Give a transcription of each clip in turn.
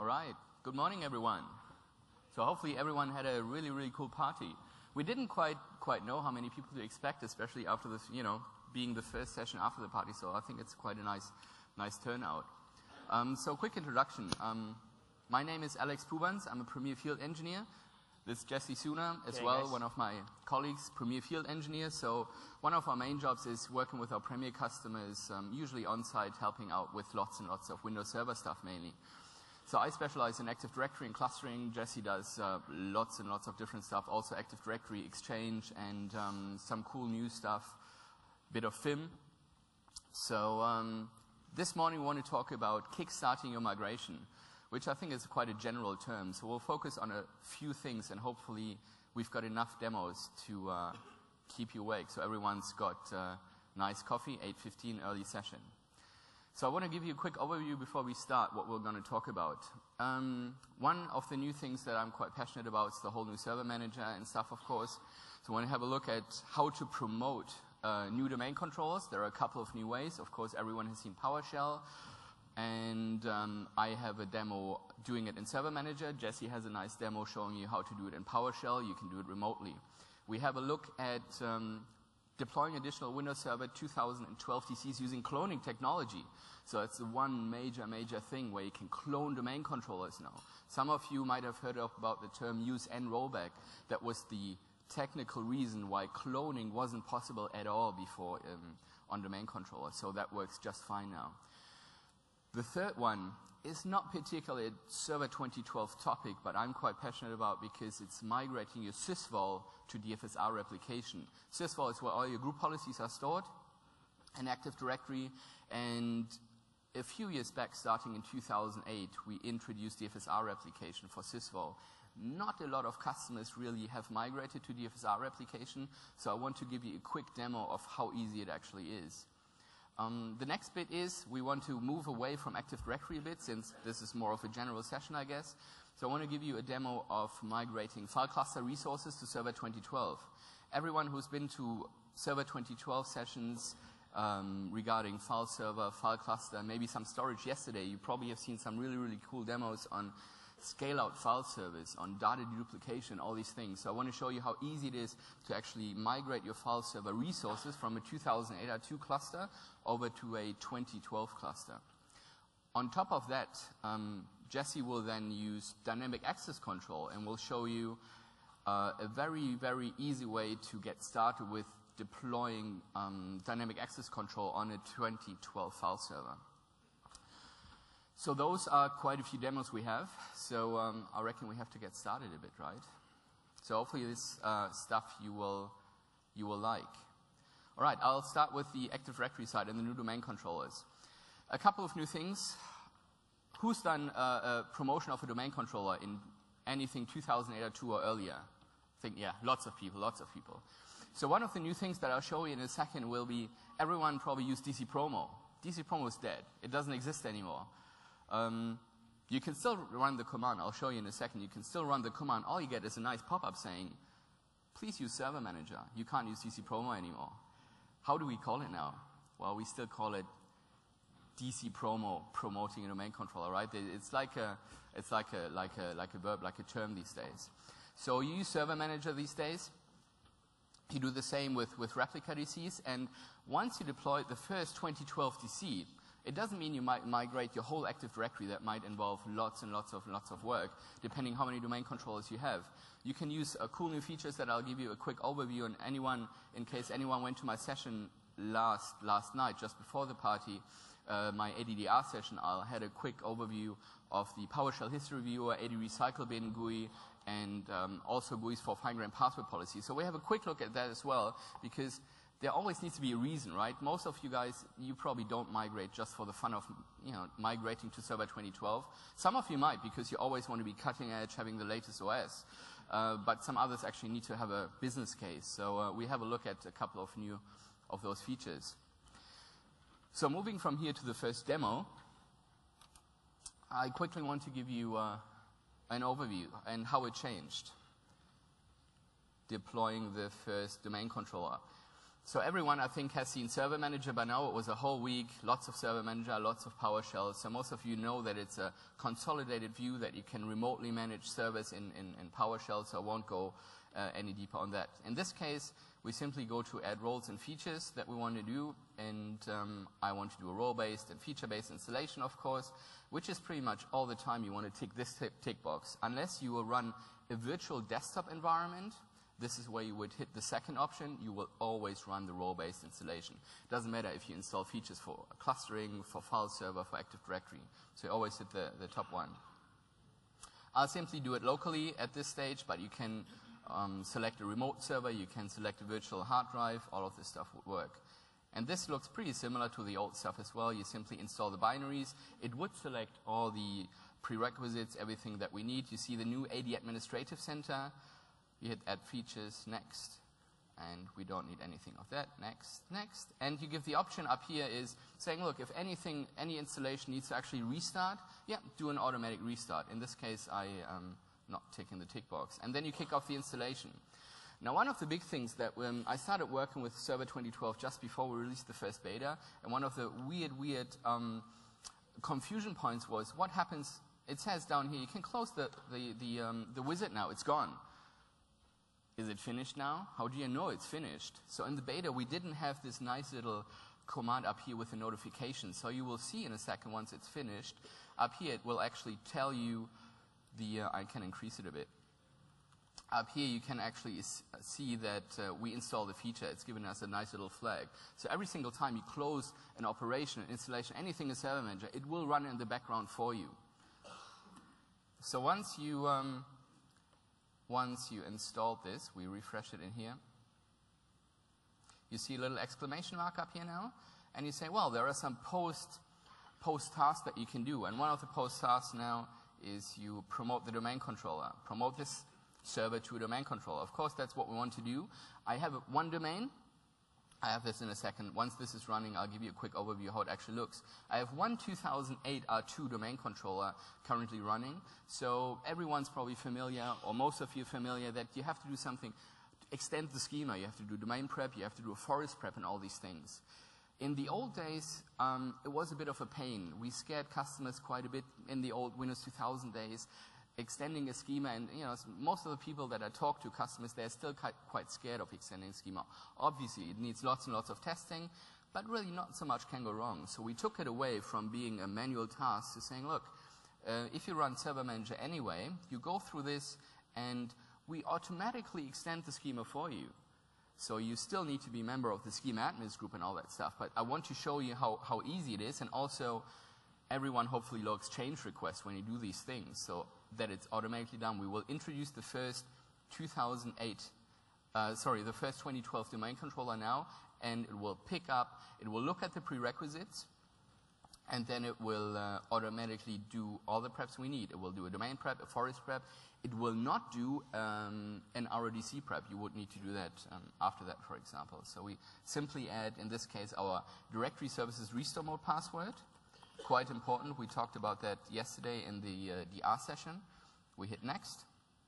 right. Good morning, everyone. So hopefully everyone had a really, really cool party. We didn't quite know how many people to expect, especially after this, being the first session after the party. So I think it's quite a nice turnout. So quick introduction. My name is Alex Pubans. I'm a Premier Field Engineer. This is Jesse Suna as well, one of my colleagues, Premier Field Engineer. So one of our main jobs is working with our Premier customers, usually on-site, helping out with lots and lots of Windows Server stuff mainly. So I specialize in Active Directory and clustering. Jesse does lots and lots of different stuff, also Active Directory, Exchange, and some cool new stuff, bit of FIM. So this morning we want to talk about kickstarting your migration, which I think is quite a general term. So we'll focus on a few things, and hopefully we've got enough demos to keep you awake. So everyone's got nice coffee, 8:15 early session. So I want to give you a quick overview before we start what we're going to talk about. One of the new things that I'm quite passionate about is the whole new server manager and stuff, of course. So I want to have a look at how to promote new domain controllers. There are a couple of new ways. Of course, everyone has seen PowerShell. And I have a demo doing it in Server Manager. Jesse has a nice demo showing you how to do it in PowerShell. You can do it remotely. We have a look at deploying additional Windows Server 2012 DCs using cloning technology. So it's the one major thing where you can clone domain controllers now. Some of you might have heard about the term use N rollback. That was the technical reason why cloning wasn't possible at all before on domain controllers. So that works just fine now. The third one is not particularly a Server 2012 topic, but I'm quite passionate about because it's migrating your sysvol to DFSR replication. Sysvol is where all your group policies are stored in Active Directory, and a few years back, starting in 2008, we introduced DFSR replication for sysvol. Not a lot of customers really have migrated to DFSR replication, so I want to give you a quick demo of how easy it actually is. The next bit is we want to move away from Active Directory a bit, since this is more of a general session, I guess. So I want to give you a demo of migrating file cluster resources to Server 2012. Everyone who's been to Server 2012 sessions regarding file server, file cluster, maybe some storage yesterday, you probably have seen some really, really cool demos on scale-out file servers, on data deduplication, all these things. So I want to show you how easy it is to actually migrate your file server resources from a 2008 R2 cluster over to a 2012 cluster. On top of that, Jesse will then use dynamic access control, and will show you a very, very easy way to get started with deploying dynamic access control on a 2012 file server. So those are quite a few demos we have. So I reckon we have to get started a bit, right? So hopefully this stuff you will like. All right, I'll start with the Active Directory side and the new domain controllers. A couple of new things. Who's done a promotion of a domain controller in anything 2008 or 2 or earlier? I think, yeah, lots of people. So one of the new things that I'll show you in a second will be everyone probably used DC Promo. DC Promo is dead. It doesn't exist anymore. You can still run the command. I'll show you in a second. You can still run the command. All you get is a nice pop-up saying, please use Server Manager. You can't use DC Promo anymore. How do we call it now? Well, we still call it DC Promo, promoting a domain controller, right? It's like a verb, like a term these days. So you use Server Manager these days. You do the same with replica DCs. And once you deploy the first 2012 DC, it doesn't mean you might migrate your whole Active Directory. That might involve lots and lots of work, depending how many domain controllers you have. You can use cool new features that I'll give you a quick overview, and in case anyone went to my session last night, just before the party, my ADDR session, I had a quick overview of the PowerShell History Viewer, AD Recycle Bin GUI, and also GUIs for fine-grained password policy. So we have a quick look at that as well, because there always needs to be a reason, right? Most of you guys, you probably don't migrate just for the fun of, migrating to Server 2012. Some of you might, because you always want to be cutting edge, having the latest OS. But some others actually need to have a business case. So we have a look at a couple of new of those features. So moving from here to the first demo, I quickly want to give you an overview and how it changed, deploying the first domain controller. So everyone, I think, has seen Server Manager by now. It was a whole week, lots of Server Manager, lots of PowerShell. So most of you know that it's a consolidated view that you can remotely manage servers in PowerShell, so I won't go any deeper on that. In this case, we simply go to add roles and features that we want to do, and I want to do a role-based and feature-based installation, of course, which is pretty much all the time you want to tick this tick box. Unless you will run a virtual desktop environment, this is where you would hit the second option. You will always run the role-based installation. It doesn't matter if you install features for clustering, for file server, for Active Directory. So you always hit the top one. I'll simply do it locally at this stage, but you can select a remote server, you can select a virtual hard drive, all of this stuff would work. And this looks pretty similar to the old stuff as well. You simply install the binaries. It would select all the prerequisites, everything that we need. You see the new AD Administrative Center. You hit add features, next, and we don't need anything of that, next, next. And you give the option up here is saying, look, if anything, any installation needs to actually restart, yeah, do an automatic restart. In this case, I am not ticking the tick box. And then you kick off the installation. Now, one of the big things that I started working with Server 2012 just before we released the first beta, and one of the weird confusion points was what happens. It says down here, you can close the wizard now, it's gone. Is it finished now? How do you know it's finished? So in the beta, we didn't have this nice little command up here with a notification. So you will see in a second once it's finished. Up here, it will actually tell you I can increase it a bit. Up here, you can actually see that we install the feature. It's given us a nice little flag. So every single time you close an operation, an installation, anything in Server Manager, it will run in the background for you. So once you installed this, we refresh it in here. You see a little exclamation mark up here now, and you say, well, there are some post tasks that you can do. And one of the post tasks now is you promote the domain controller. Promote this server to a domain controller. Of course, that's what we want to do. I have one domain. I have this in a second. Once this is running, I'll give you a quick overview of how it actually looks. I have one 2008 R2 domain controller currently running. So everyone's probably familiar, or most of you familiar, that you have to do something to extend the schema. You have to do domain prep, you have to do a forest prep, and all these things. In the old days, it was a bit of a pain. We scared customers quite a bit in the old Windows 2000 days, extending a schema, and most of the people that I talk to, customers, they're still quite scared of extending schema. Obviously, it needs lots and lots of testing, but really not so much can go wrong. So we took it away from being a manual task to saying, look, if you run Server Manager anyway, you go through this, and we automatically extend the schema for you. So you still need to be a member of the schema admins group and all that stuff, but I want to show you how easy it is, and also everyone hopefully logs change requests when you do these things, so that it's automatically done. We will introduce the first 2012 domain controller now, and it will pick up, it will look at the prerequisites, and then it will automatically do all the preps we need. It will do a domain prep, a forest prep. It will not do an RODC prep. You would need to do that after that, for example. So we simply add, in this case, our directory services restore mode password. Quite important. We talked about that yesterday in the DR session. We hit next.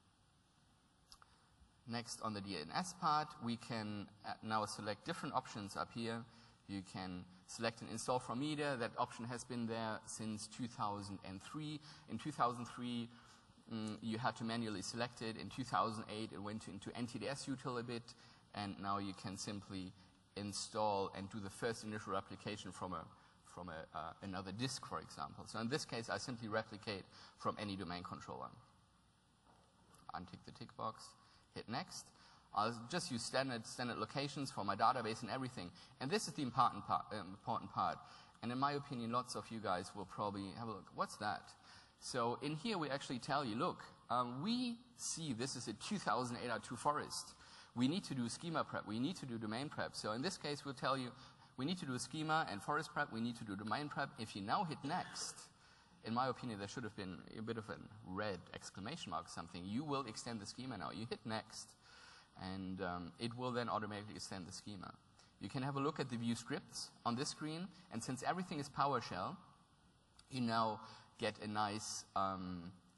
Next, on the DNS part, we can now select different options up here. You can select an install from media. That option has been there since 2003. In 2003, you had to manually select it. In 2008, it went into NTDS util a bit, and now you can simply install and do the first initial replication from another disk, for example. So in this case, I simply replicate from any domain controller. Untick the tick box, hit next. I'll just use standard locations for my database and everything. And this is the important part. And in my opinion, lots of you guys will probably have a look. What's that? So in here, we actually tell you, look, we see this is a 2008 R2 forest. We need to do schema prep. We need to do domain prep. So in this case, we'll tell you, we need to do a schema and forest prep. We need to do domain prep. If you now hit next, in my opinion, there should have been a bit of a red exclamation mark or something. You will extend the schema now. You hit next, and it will then automatically extend the schema. You can have a look at the view scripts on this screen, and since everything is PowerShell, you now get a nice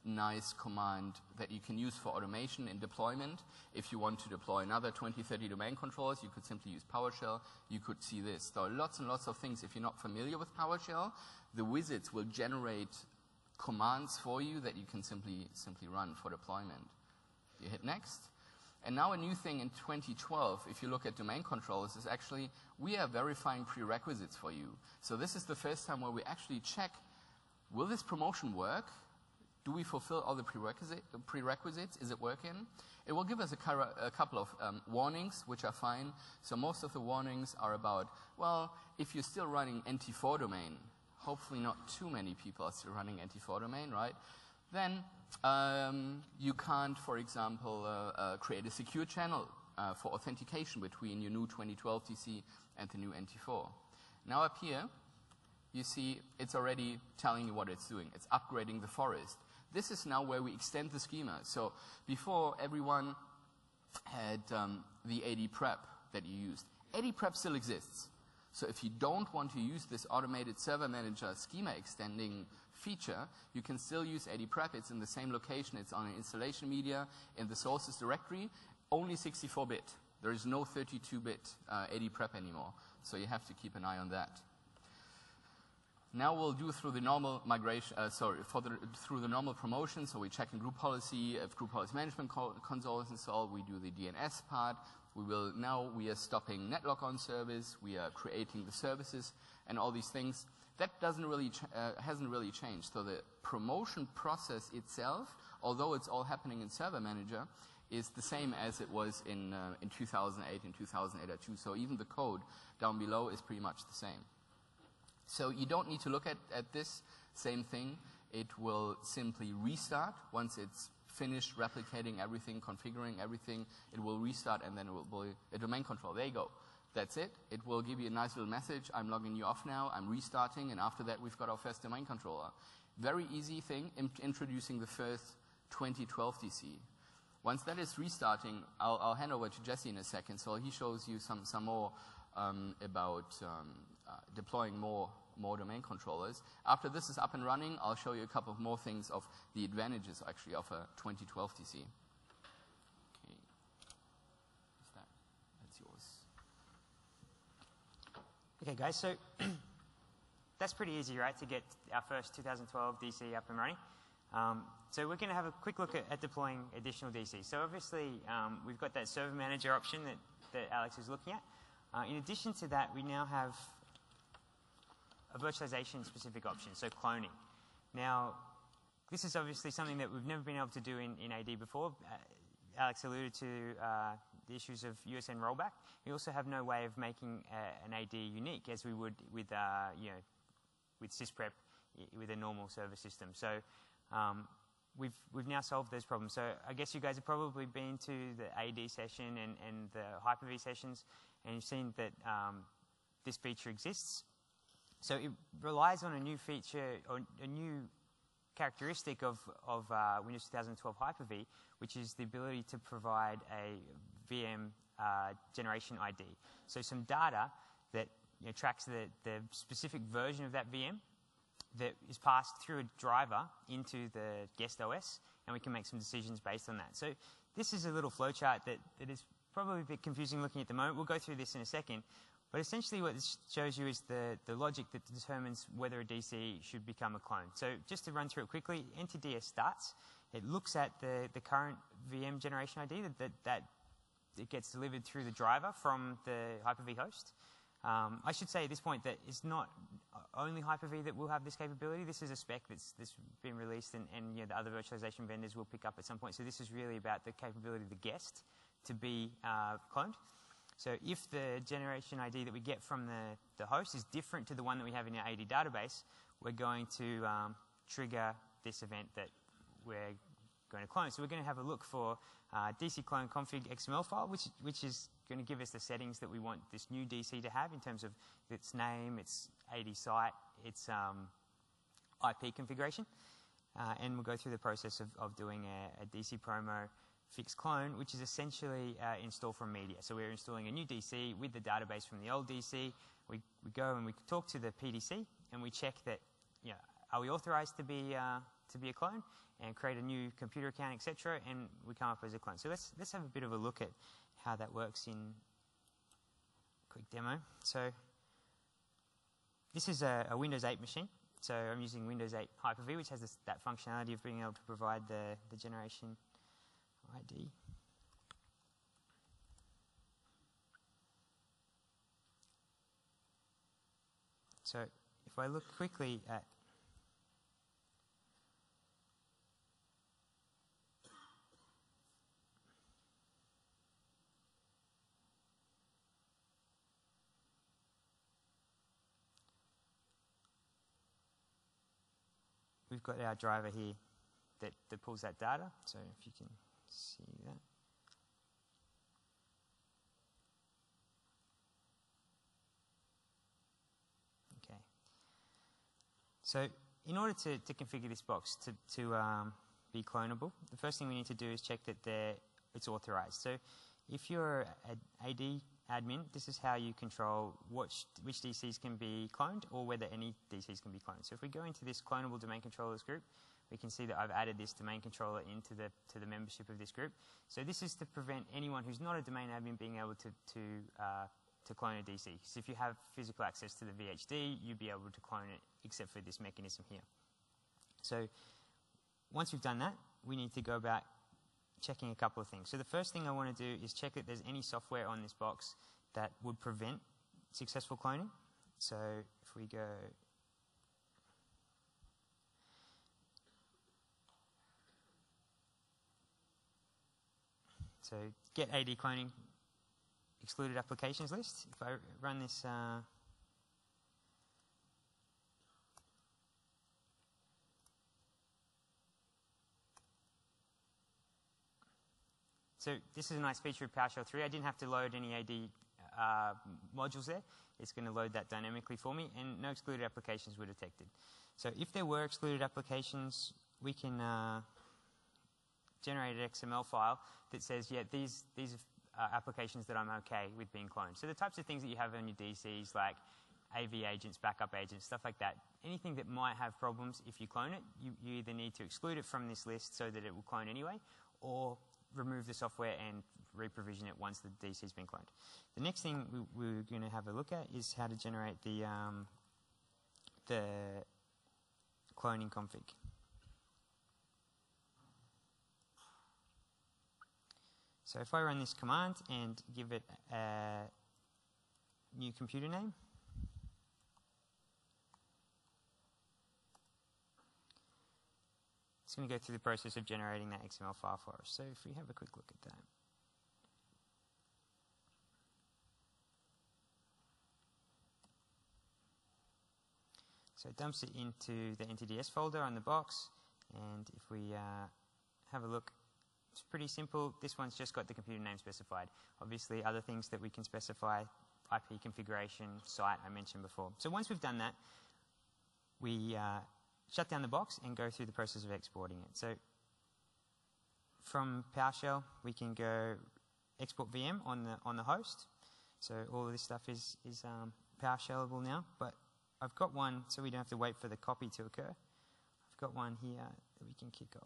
nice command that you can use for automation in deployment. If you want to deploy another 20, 30 domain controllers, you could simply use PowerShell. You could see this. There are lots and lots of things. If you're not familiar with PowerShell, the wizards will generate commands for you that you can simply run for deployment. You hit next. And now a new thing in 2012, if you look at domain controllers, is actually we are verifying prerequisites for you. So this is the first time where we actually check, will this promotion work? Do we fulfill all the prerequisites? Is it working? It will give us a couple of warnings, which are fine. So most of the warnings are about, well, if you're still running NT4 domain, hopefully not too many people are still running NT4 domain, right? Then you can't, for example, create a secure channel for authentication between your new 2012 DC and the new NT4. Now up here, you see it's already telling you what it's doing. It's upgrading the forest. This is now where we extend the schema. So before, everyone had the AD prep that you used. AD prep still exists. So if you don't want to use this automated server manager schema extending feature, you can still use AD prep. It's in the same location. It's on an installation media in the sources directory, only 64-bit. There is no 32-bit AD prep anymore. So you have to keep an eye on that. Now we'll do through the normal migration, through the normal promotion. So we check in group policy. If group policy management console is installed, we do the DNS part. We are stopping netlog on service. We are creating the services and all these things. That hasn't really changed. So the promotion process itself, although it's all happening in Server Manager, is the same as it was in 2008 and 2008.2. So even the code down below is pretty much the same. So you don't need to look at this same thing. It will simply restart once it's finished replicating everything, configuring everything. It will restart, and then it will be a domain control. There you go. That's it. It will give you a nice little message. I'm logging you off now. I'm restarting, and after that, we've got our first domain controller. Very easy thing, introducing the first 2012 DC. Once that is restarting, I'll hand over to Jesse in a second, so he shows you some more about deploying more domain controllers. After this is up and running, I'll show you a couple of more things of the advantages actually of a 2012 DC. Okay. That's yours. Okay guys, so that's pretty easy, right, to get our first 2012 DC up and running. So we're going to have a quick look at deploying additional DCs. So obviously we've got that server manager option that Alex is looking at. In addition to that, we now have a virtualization specific option, so cloning. Now, this is obviously something that we've never been able to do in AD before. Alex alluded to the issues of USN rollback. We also have no way of making an AD unique as we would with sysprep with a normal server system. So we've now solved those problems. So I guess you guys have probably been to the AD session and the Hyper-V sessions, and you've seen that this feature exists. So it relies on a new feature or a new characteristic of Windows 2012 Hyper-V, which is the ability to provide a VM generation ID. So some data that tracks the specific version of that VM that is passed through a driver into the guest OS, and we can make some decisions based on that. So this is a little flowchart that is probably a bit confusing looking at the moment. We'll go through this in a second. But essentially what this shows you is the logic that determines whether a DC should become a clone. So just to run through it quickly, NTDS starts. It looks at the current VM generation ID that it gets delivered through the driver from the Hyper-V host. I should say at this point that it's not only Hyper-V that will have this capability. This is a spec that's been released, and the other virtualization vendors will pick up at some point. So this is really about the capability of the guest to be cloned. So if the generation ID that we get from the host is different to the one that we have in our AD database, we're going to trigger this event that we're going to clone. So we're going to have a look for DC clone config XML file, which is going to give us the settings that we want this new DC to have in terms of its name, its AD site, its IP configuration. And we'll go through the process of doing a DC promo fix clone, which is essentially install from media. So we're installing a new DC with the database from the old DC. We go and we talk to the PDC, and we check that, are we authorized to to be a clone and create a new computer account, etc., and we come up as a clone. So let's have a bit of a look at how that works in a quick demo. So this is a Windows 8 machine. So I'm using Windows 8 Hyper-V, which has that functionality of being able to provide the generation ID. So if I look quickly at we've got our driver here that pulls that data. So if you can see that. Okay. So in order to configure this box to be clonable, the first thing we need to do is check that it's authorized. So if you're an AD admin, this is how you control which DCs can be cloned or whether any DCs can be cloned. So if we go into this clonable domain controllers group, we can see that I've added this domain controller into the membership of this group. So this is to prevent anyone who's not a domain admin being able to clone a DC. So if you have physical access to the VHD, you'd be able to clone it except for this mechanism here. So once we've done that, we need to go about checking a couple of things. So the first thing I want to do is check that there's any software on this box that would prevent successful cloning. So if we go so get AD cloning excluded applications list. If I run this so this is a nice feature of PowerShell 3. I didn't have to load any AD modules there. It's going to load that dynamically for me, and no excluded applications were detected. So if there were excluded applications, we can generate an XML file that says, yeah, these are applications that I'm okay with being cloned. So the types of things that you have on your DCs, like AV agents, backup agents, stuff like that, anything that might have problems if you clone it, you either need to exclude it from this list so that it will clone anyway, or remove the software and reprovision it once the DC has been cloned. The next thing we're going to have a look at is how to generate the cloning config. So if I run this command and give it a new computer name, it's going to go through the process of generating that XML file for us. So if we have a quick look at that. So it dumps it into the NTDS folder on the box, and if we have a look, it's pretty simple. This one's just got the computer name specified. Obviously, other things that we can specify, IP configuration, site, I mentioned before. So once we've done that, we shut down the box and go through the process of exporting it. So from PowerShell, we can go export VM on the host. So all of this stuff is PowerShellable now, but I've got one, so we don't have to wait for the copy to occur. I've got one here that we can kick off.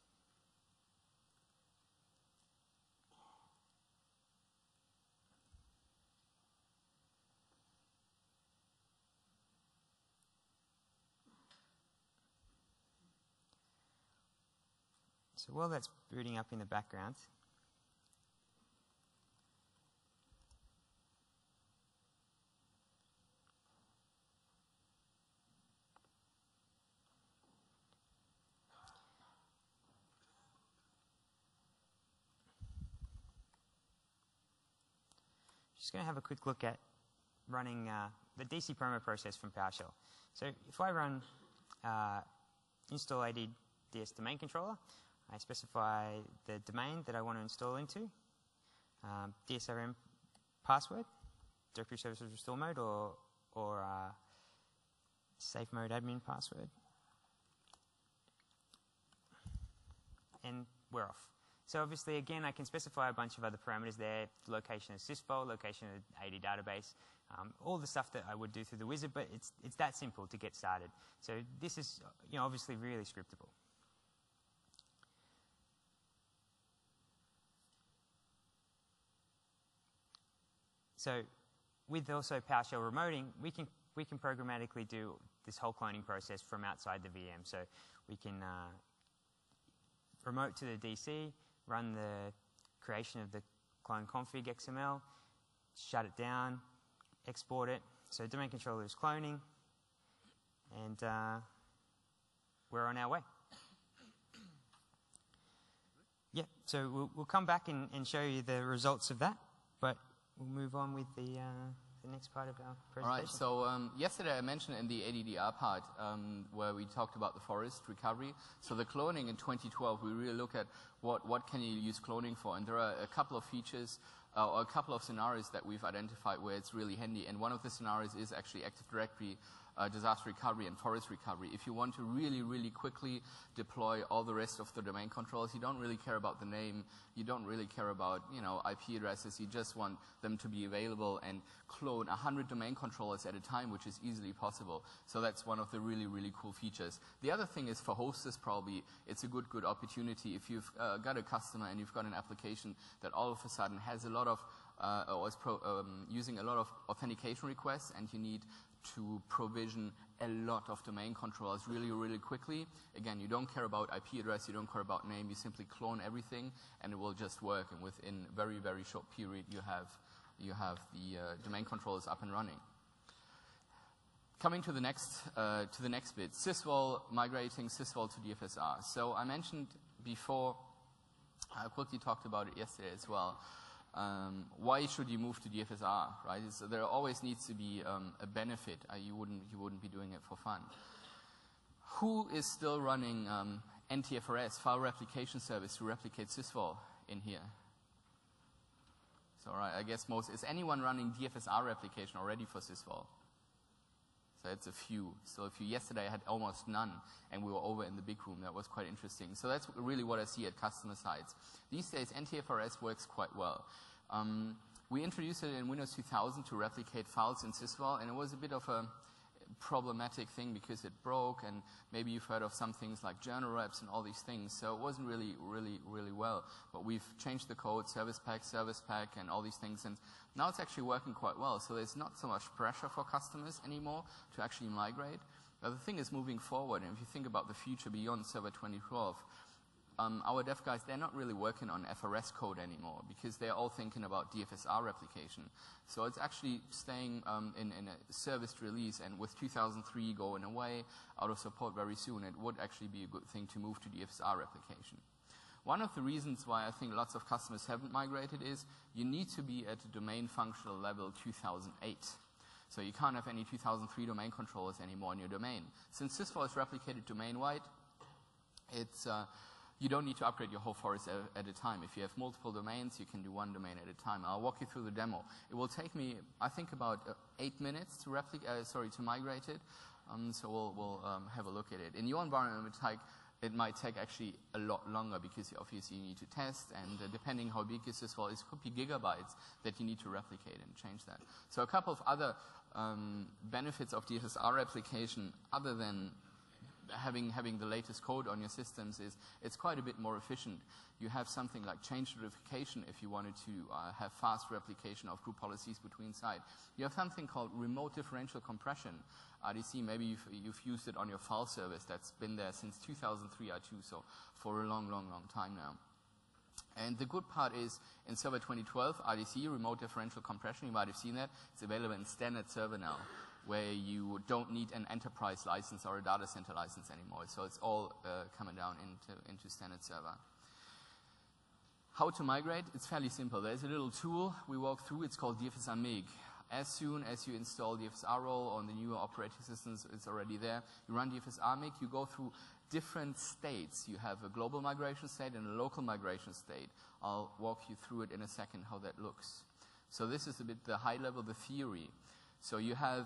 So while that's booting up in the background, just going to have a quick look at running the DC promo process from PowerShell. So if I run install AD DS domain controller, I specify the domain that I want to install into, DSRM password, directory services restore mode, or safe mode admin password, and we're off. So obviously, again, I can specify a bunch of other parameters there, location of sysfile, location of AD database, all the stuff that I would do through the wizard, but it's that simple to get started. So this is obviously really scriptable. So with also PowerShell remoting, we can programmatically do this whole cloning process from outside the VM. So we can remote to the DC, run the creation of the clone config XML, shut it down, export it. So domain controller is cloning, and we're on our way. Yeah, so we'll come back and show you the results of that, but we'll move on with the next part of our presentation. All right, so yesterday I mentioned in the ADDR part where we talked about the forest recovery. So the cloning in 2012, we really look at what can you use cloning for, and there are a couple of features or a couple of scenarios that we've identified where it's really handy, and one of the scenarios is actually Active Directory disaster recovery and forest recovery. If you want to really, really quickly deploy all the rest of the domain controllers, you don't really care about the name, you don't really care about, IP addresses, you just want them to be available and clone 100 domain controllers at a time, which is easily possible. So that's one of the really, really cool features. The other thing is for hostess probably, it's a good opportunity. If you've got a customer and you've got an application that all of a sudden has a lot of, or is using a lot of authentication requests, and you need to provision a lot of domain controllers really, really quickly. Again, you don't care about IP address, you don't care about name, you simply clone everything and it will just work, and within a very, very short period you have the domain controllers up and running. Coming to the next bit, Sysvol, migrating Sysvol to DFSR. So I mentioned before, I quickly talked about it yesterday as well. Why should you move to DFSR, right? So there always needs to be a benefit. You wouldn't be doing it for fun. Who is still running NTFRS, File Replication Service, to replicate Sysvol in here? So right, I guess is anyone running DFSR replication already for Sysvol? So it's a few. So yesterday I had almost none, and we were over in the big room. That was quite interesting. So that's really what I see at customer sites. These days, NTFRS works quite well. We introduced it in Windows 2000 to replicate files in Sysvol, and it was a bit of a problematic thing because it broke, and maybe you've heard of some things like journal reps and all these things. So it wasn't really well. But we've changed the code, service pack, and all these things, and now it's actually working quite well. So there's not so much pressure for customers anymore to actually migrate. But the thing is, moving forward, and if you think about the future beyond Server 2012, our dev guys, they're not really working on FRS code anymore because they're all thinking about DFSR replication. So it's actually staying in a serviced release, and with 2003 going away, out of support very soon, it would actually be a good thing to move to DFSR replication. One of the reasons why I think lots of customers haven't migrated is you need to be at a domain functional level 2008. So you can't have any 2003 domain controllers anymore in your domain. Since Sysvol is replicated domain-wide, it's you don't need to upgrade your whole forest at a time. If you have multiple domains, you can do one domain at a time. I'll walk you through the demo. It will take me, I think, about 8 minutes to migrate it. So we'll have a look at it. In your environment, it might take actually a lot longer because obviously you need to test, and depending how big your Sysvol is, it could be gigabytes that you need to replicate and change that. So a couple of other benefits of DFSR replication, other than having the latest code on your systems, is it's quite a bit more efficient. You have something like change notification if you wanted to have fast replication of group policies between sites. You have something called remote differential compression. RDC, maybe you've used it on your file service. That's been there since 2003 R2, so for a long time now. And the good part is, in Server 2012, RDC, remote differential compression, you might have seen that. It's available in standard server now, where you don't need an enterprise license or a data center license anymore. So it's all coming down into standard server. How to migrate? It's fairly simple. There's a little tool we walk through. It's called DFSR MIG. As soon as you install DFSR role on the newer operating systems, it's already there. You run DFSR MIG. You go through different states. You have a global migration state and a local migration state. I'll walk you through it in a second how that looks. So this is a bit the high level, the theory. So you have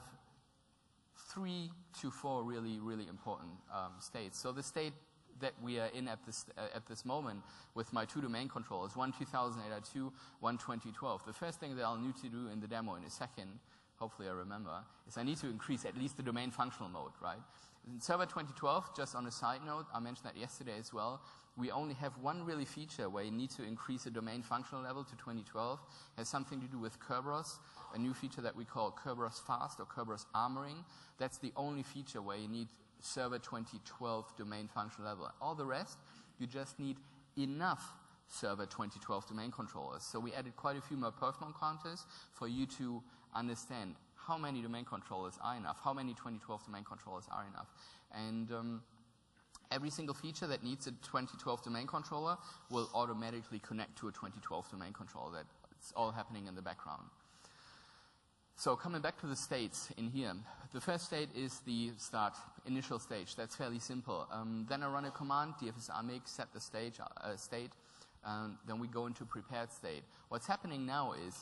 3 to 4 really important states. So the state that we are in at this moment with my 2 domain controllers, one 2008 R2, one 2012. The first thing that I'll need to do in the demo in a second, hopefully I remember, is I need to increase at least the domain functional mode, right? In Server 2012, just on a side note, I mentioned that yesterday as well, we only have one really feature where you need to increase the domain functional level to 2012. It has something to do with Kerberos, a new feature that we call Kerberos Fast or Kerberos Armoring. That's the only feature where you need Server 2012 domain functional level. All the rest, you just need enough Server 2012 domain controllers. So we added quite a few more perf node counters for you to understand how many domain controllers are enough, how many 2012 domain controllers are enough. And every single feature that needs a 2012 domain controller will automatically connect to a 2012 domain controller. That's all happening in the background. So coming back to the states in here, the first state is the start, initial stage. That's fairly simple. Then I run a command, dfsrmake, set the state. Then we go into prepared state. What's happening now is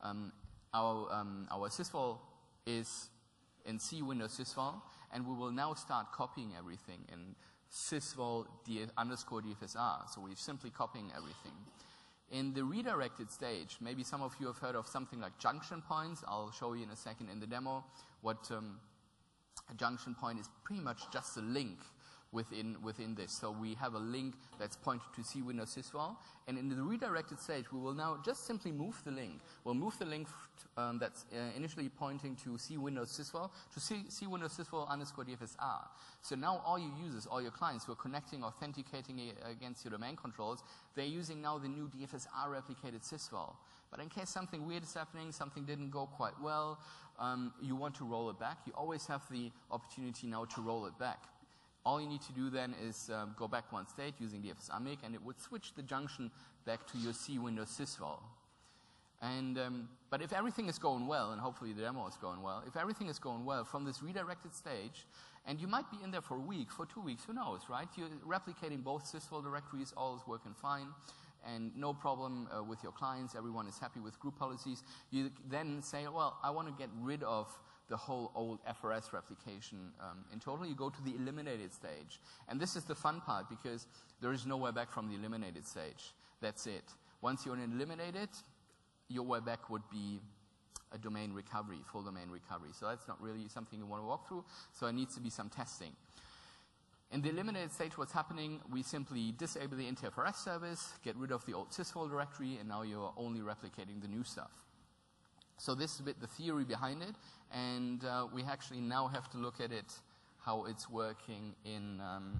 our sysvol is in C Windows sysvol, and we will now start copying everything in sysvol underscore DFSR. So we're simply copying everything. In the redirected stage, maybe some of you have heard of something like junction points. I'll show you in a second in the demo what a junction point is. Pretty much just a link within this. So we have a link that's pointed to C Windows sysvol, and in the redirected stage we will now just simply move the link. We'll move the link that's initially pointing to C Windows sysvol to C Windows sysvol underscore DFSR. So now all your users, all your clients who are connecting, authenticating against your domain controls, they're using now the new DFSR replicated sysvol. But in case something weird is happening, something didn't go quite well, you want to roll it back, you always have the opportunity now to roll it back. All you need to do then is go back one state using dfsrmake, and it would switch the junction back to your C Windows sysvol. And but if everything is going well, and hopefully the demo is going well, if everything is going well from this redirected stage, and you might be in there for a week, for 2 weeks, who knows, right? You're replicating both sysvol directories, all is working fine, and no problem with your clients, everyone is happy with group policies. You then say, well, I want to get rid of the whole old FRS replication in total. You go to the eliminated stage. And this is the fun part, because there is no way back from the eliminated stage. That's it. Once you're eliminated, your way back would be a domain recovery, full domain recovery. So that's not really something you want to walk through. So there needs to be some testing. In the eliminated stage, what's happening, we simply disable the IntFRS service, get rid of the old sysvol directory, and now you're only replicating the new stuff. So this is a bit the theory behind it, and we actually now have to look at it, how it's working in,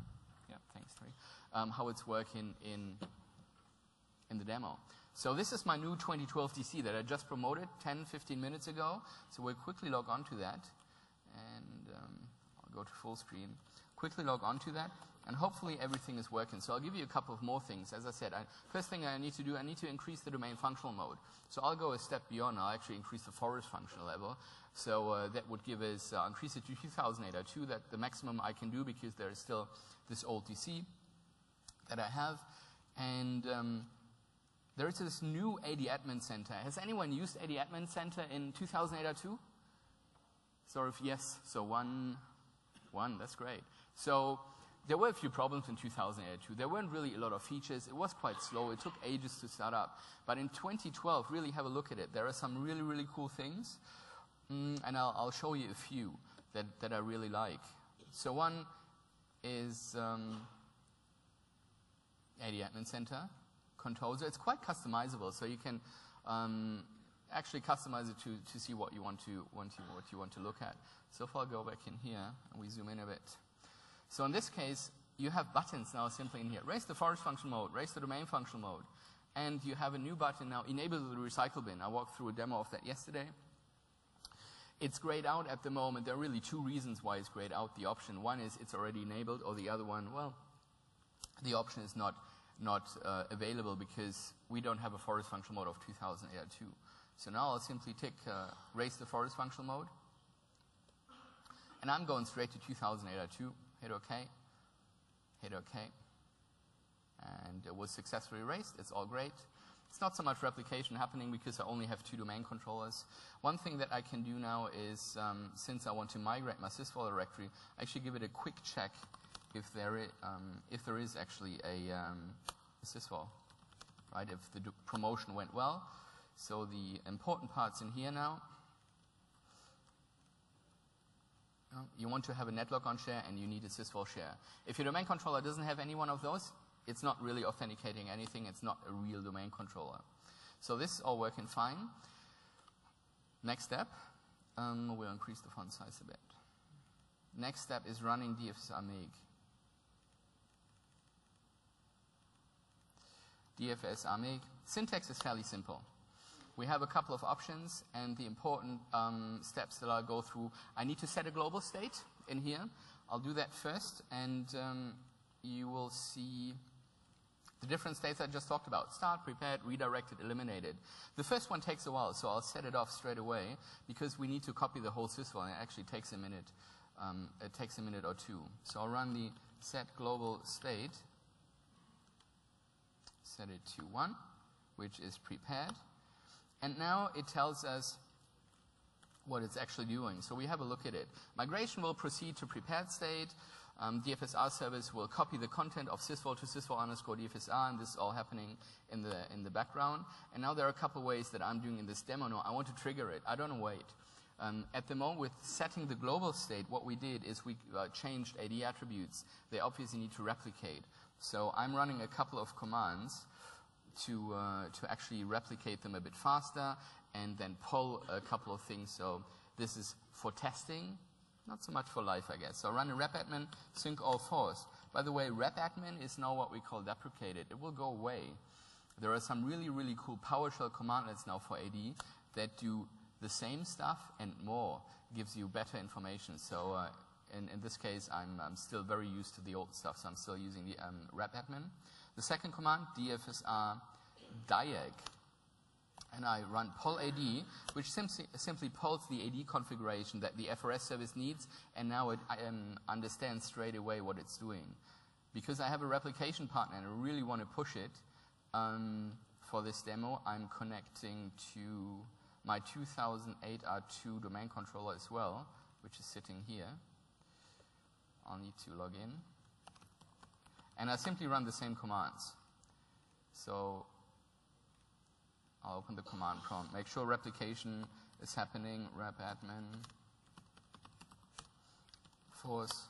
how it's working in the demo. So this is my new 2012 DC that I just promoted 10, 15 minutes ago. So we'll quickly log on to that, and I'll go to full screen. Quickly log on to that, and hopefully everything is working. So I'll give you a couple of more things. As I said, first thing I need to do, I need to increase the domain functional mode. So I'll go a step beyond. I'll actually increase the forest functional level. So that would give us, increase it to 2008-02. That's the maximum I can do, because there is still this old DC that I have. And there is this new AD Admin Center. Has anyone used AD Admin Center in 2008-02? Sort of yes. So one, that's great. So there were a few problems in 2008-02. There weren't really a lot of features. It was quite slow. It took ages to start up. But in 2012, really have a look at it. There are some really, really cool things. And I'll show you a few that I really like. So one is AD Admin Center Composer. It's quite customizable, so you can actually customize it to see what you want to look at. So if I go back in here and we zoom in a bit. So in this case, you have buttons now simply in here. Raise the forest function mode, raise the domain function mode, and you have a new button now, enable the recycle bin. I walked through a demo of that yesterday. It's grayed out at the moment. There are really two reasons why it's grayed out, the option. One is it's already enabled, or the other one, well, the option is not available because we don't have a forest function mode of 2008-02. So now I'll simply tick raise the forest function mode. And I'm going straight to 2008-02. Hit OK. Hit OK. And it was successfully raised. It's all great. It's not so much replication happening because I only have 2 domain controllers. One thing that I can do now is, since I want to migrate my sysvol directory, I actually give it a quick check if there is actually a sysvol, right? If the promotion went well. So the important parts in here now. You want to have a netlogon share and you need a sysvol share. If your domain controller doesn't have any one of those, it's not really authenticating anything. It's not a real domain controller. So this is all working fine. Next step, we'll increase the font size a bit. Next step is running DFSRMig. DFSRMig. Syntax is fairly simple. We have a couple of options, and the important steps that I'll go through. I need to set a global state in here. I'll do that first, and you will see the different states I just talked about. Start, prepared, redirected, eliminated. The first one takes a while, so I'll set it off straight away, because we need to copy the whole sysvol, and it actually takes a minute. It takes a minute or two. So I'll run the set global state, set it to 1, which is prepared. And now it tells us what it's actually doing. So we have a look at it. Migration will proceed to prepared state. DFSR service will copy the content of sysvol to sysvol_DFSR, and this is all happening in the background. And now there are a couple ways that I'm doing in this demo. Now I want to trigger it. I don't know, wait. At the moment, with setting the global state, what we did is we changed AD attributes. They obviously need to replicate. So I'm running a couple of commands to actually replicate them a bit faster, and then pull a couple of things. So this is for testing, not so much for life, I guess. So run a repadmin sync all forced. By the way, repadmin is now what we call deprecated. It will go away. There are some really, really cool PowerShell commandlets now for AD that do the same stuff and more, gives you better information. So in this case, I'm still very used to the old stuff, so I'm still using the repadmin. The second command, DFSR diag, and I run pull AD, which simply pulls the AD configuration that the FRS service needs, and now it understands straight away what it's doing. Because I have a replication partner and I really want to push it for this demo, I'm connecting to my 2008 R2 domain controller as well, which is sitting here. I'll need to log in. And I simply run the same commands. So I'll open the command prompt. Make sure replication is happening. Repadmin force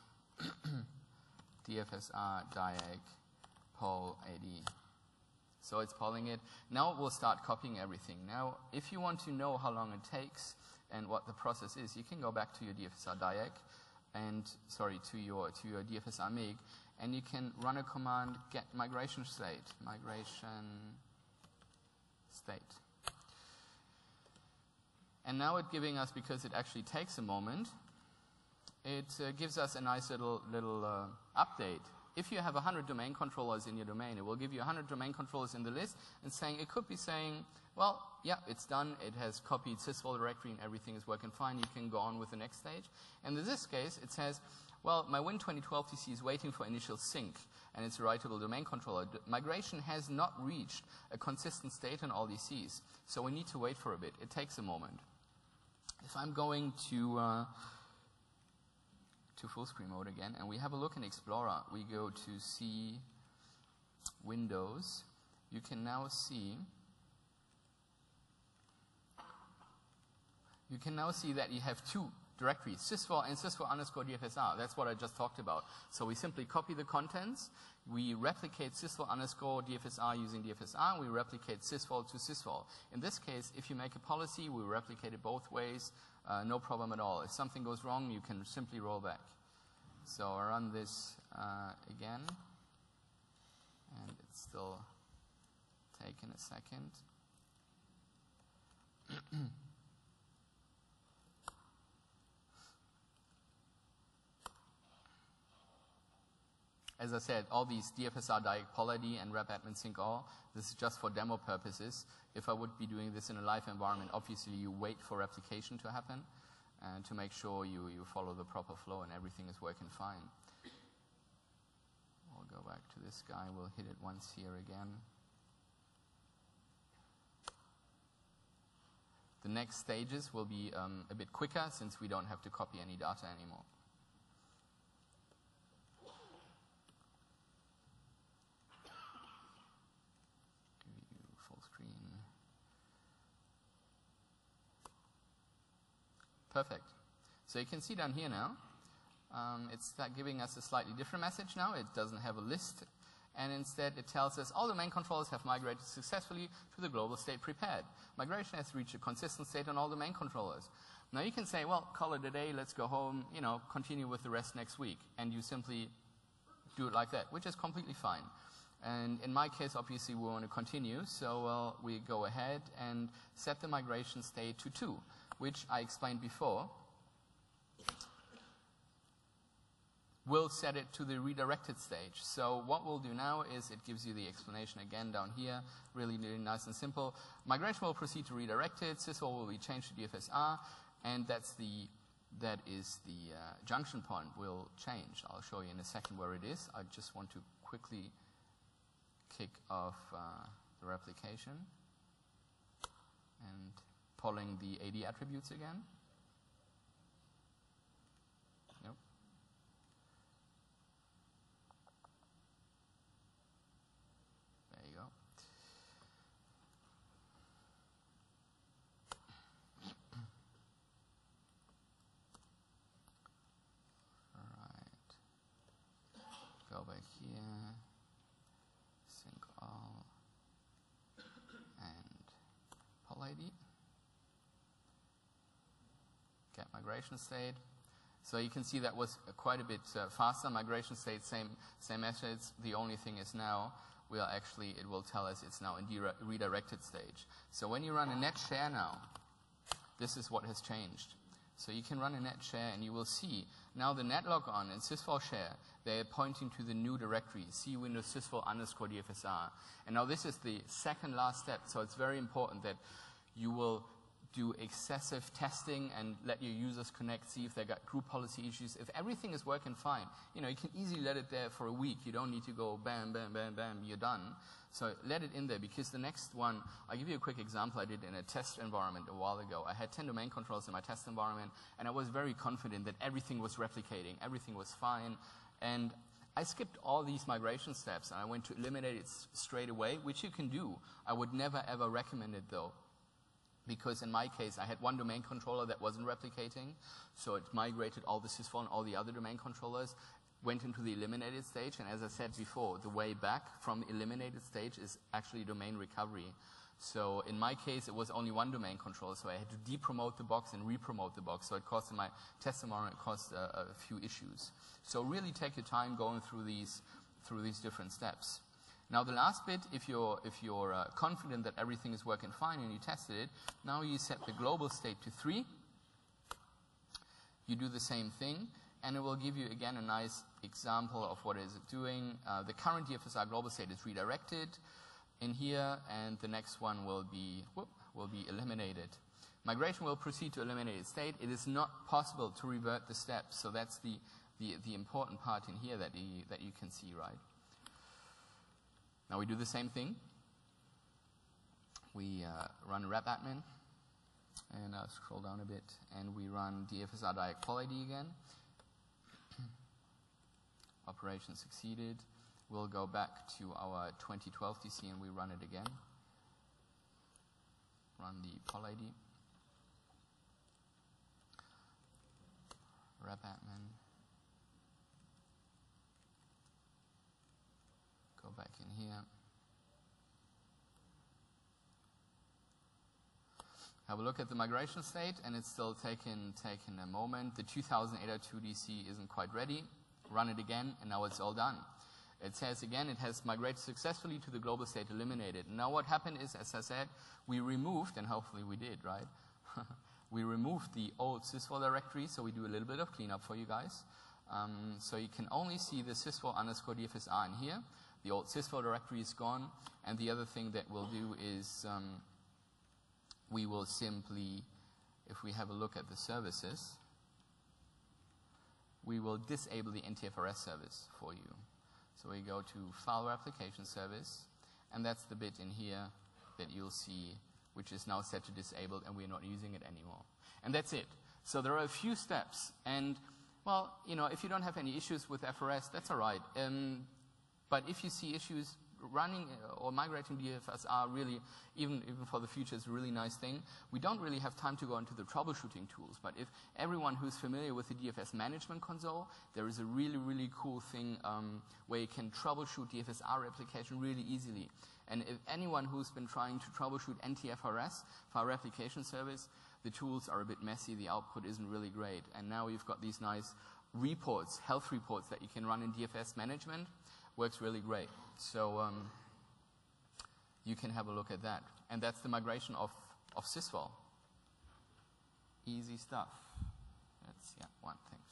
DFSR diag poll AD. So it's polling it. Now we'll start copying everything. Now, if you want to know how long it takes and what the process is, you can go back to your DFSR diag and to your DFSRMig, and you can run a command get migration state. And now it's giving us, because it actually takes a moment, it gives us a nice little update. If you have 100 domain controllers in your domain, it will give you 100 domain controllers in the list, and it could be saying, well, yeah, it's done. It has copied sysvol directory and everything is working fine. You can go on with the next stage. And in this case, it says, well, my Win2012 TC is waiting for initial sync, and it's a writable domain controller. Migration has not reached a consistent state on all DCs, so we need to wait for a bit. It takes a moment. If I'm going to full screen mode again, and we have a look in Explorer, we go to see Windows. You can now see that you have two directories, sysvol and sysvol_DFSR. That's what I just talked about. So we simply copy the contents, we replicate sysvol_DFSR using DFSR, and we replicate sysvol to sysvol. In this case, if you make a policy, we replicate it both ways, no problem at all. If something goes wrong, you can simply roll back. So I run this again, and it's still taking a second. As I said, all these DFSR diag poll ID and repadmin sync all, this is just for demo purposes. If I would be doing this in a live environment, obviously you wait for replication to happen and to make sure you follow the proper flow and everything is working fine. We'll go back to this guy. We'll hit it once here again. The next stages will be a bit quicker since we don't have to copy any data anymore. Perfect. So you can see down here now, It's giving us a slightly different message now. It doesn't have a list. And instead it tells us all domain controllers have migrated successfully to the global state prepared. Migration has reached a consistent state on all domain controllers. Now you can say, well, call it a day, let's go home, continue with the rest next week. And you simply do it like that, which is completely fine. And in my case, obviously, we want to continue. So we go ahead and set the migration state to 2, which I explained before. We'll set it to the redirected stage. So what we'll do now is it gives you the explanation again down here, really, really nice and simple. Migration will proceed to redirected, sysvol will be changed to DFSR, and that is the junction point will change. I'll show you in a second where it is. I just want to quickly kick off the replication and polling the AD attributes again. Nope. There you go. Alright. Go back here. Sync all. And poll ID. Get migration state. So you can see that was quite a bit faster. Migration state, same methods. The only thing is now it will tell us it's now in redirected stage. So when you run a net share now, this is what has changed. So you can run a net share and you will see now the net logon and sysvol share, they're pointing to the new directory, cwindows sysvol_dfsr. And now this is the second last step. So it's very important that you will do excessive testing and let your users connect, see if they got group policy issues. If everything is working fine, you can easily let it there for a week. You don't need to go bam, bam, bam, bam, you're done. So let it in there, because the next one, I'll give you a quick example I did in a test environment a while ago. I had 10 domain controllers in my test environment, and I was very confident that everything was replicating, everything was fine. And I skipped all these migration steps, and I went to eliminate it straight away, which you can do. I would never, ever recommend it, though. Because in my case, I had one domain controller that wasn't replicating, so it migrated all the sysvol and all the other domain controllers, went into the eliminated stage, and as I said before, the way back from the eliminated stage is actually domain recovery. So in my case, it was only one domain controller, so I had to depromote the box and repromote the box, so it cost in my test environment a few issues. So really take your time going through these different steps. Now the last bit, if you're confident that everything is working fine and you tested it, now you set the global state to 3. You do the same thing, and it will give you again a nice example of what is it doing. The current DFSR global state is redirected in here, and the next one will be eliminated. Migration will proceed to eliminated state. It is not possible to revert the steps, so that's the important part in here that you can see, right? Now we do the same thing. We run repadmin, and I'll scroll down a bit, and we run DFSR direct poll ID again. Operation succeeded. We'll go back to our 2012 DC and we run it again. Run the poll ID. Repadmin. Go back in here. Have a look at the migration state, and it's still taking a moment. The 2008.2 DC isn't quite ready. Run it again, and now it's all done. It says again, it has migrated successfully to the global state eliminated. Now what happened is, as I said, we removed, and hopefully we did, right? We removed the old sysvol directory, so we do a little bit of cleanup for you guys. So you can only see the sysvol_dfsr in here. The old sysvol directory is gone, and the other thing that we'll do is we will simply, if we have a look at the services, we will disable the NTFRS service for you. So we go to File Replication Service, and that's the bit in here that you'll see, which is now set to disabled, and we're not using it anymore. And that's it. So there are a few steps, and, well, if you don't have any issues with FRS, that's all right. But if you see issues, running or migrating DFSR really, even for the future, is a really nice thing. We don't really have time to go into the troubleshooting tools, but if everyone who's familiar with the DFS management console, there is a really, really cool thing where you can troubleshoot DFSR replication really easily. And if anyone who's been trying to troubleshoot NTFRS, File Replication Service, the tools are a bit messy, the output isn't really great. And now you've got these nice reports, health reports that you can run in DFS management. Works really great. So you can have a look at that. And that's the migration of Sysvol. Easy stuff. That's, yeah, one, thanks.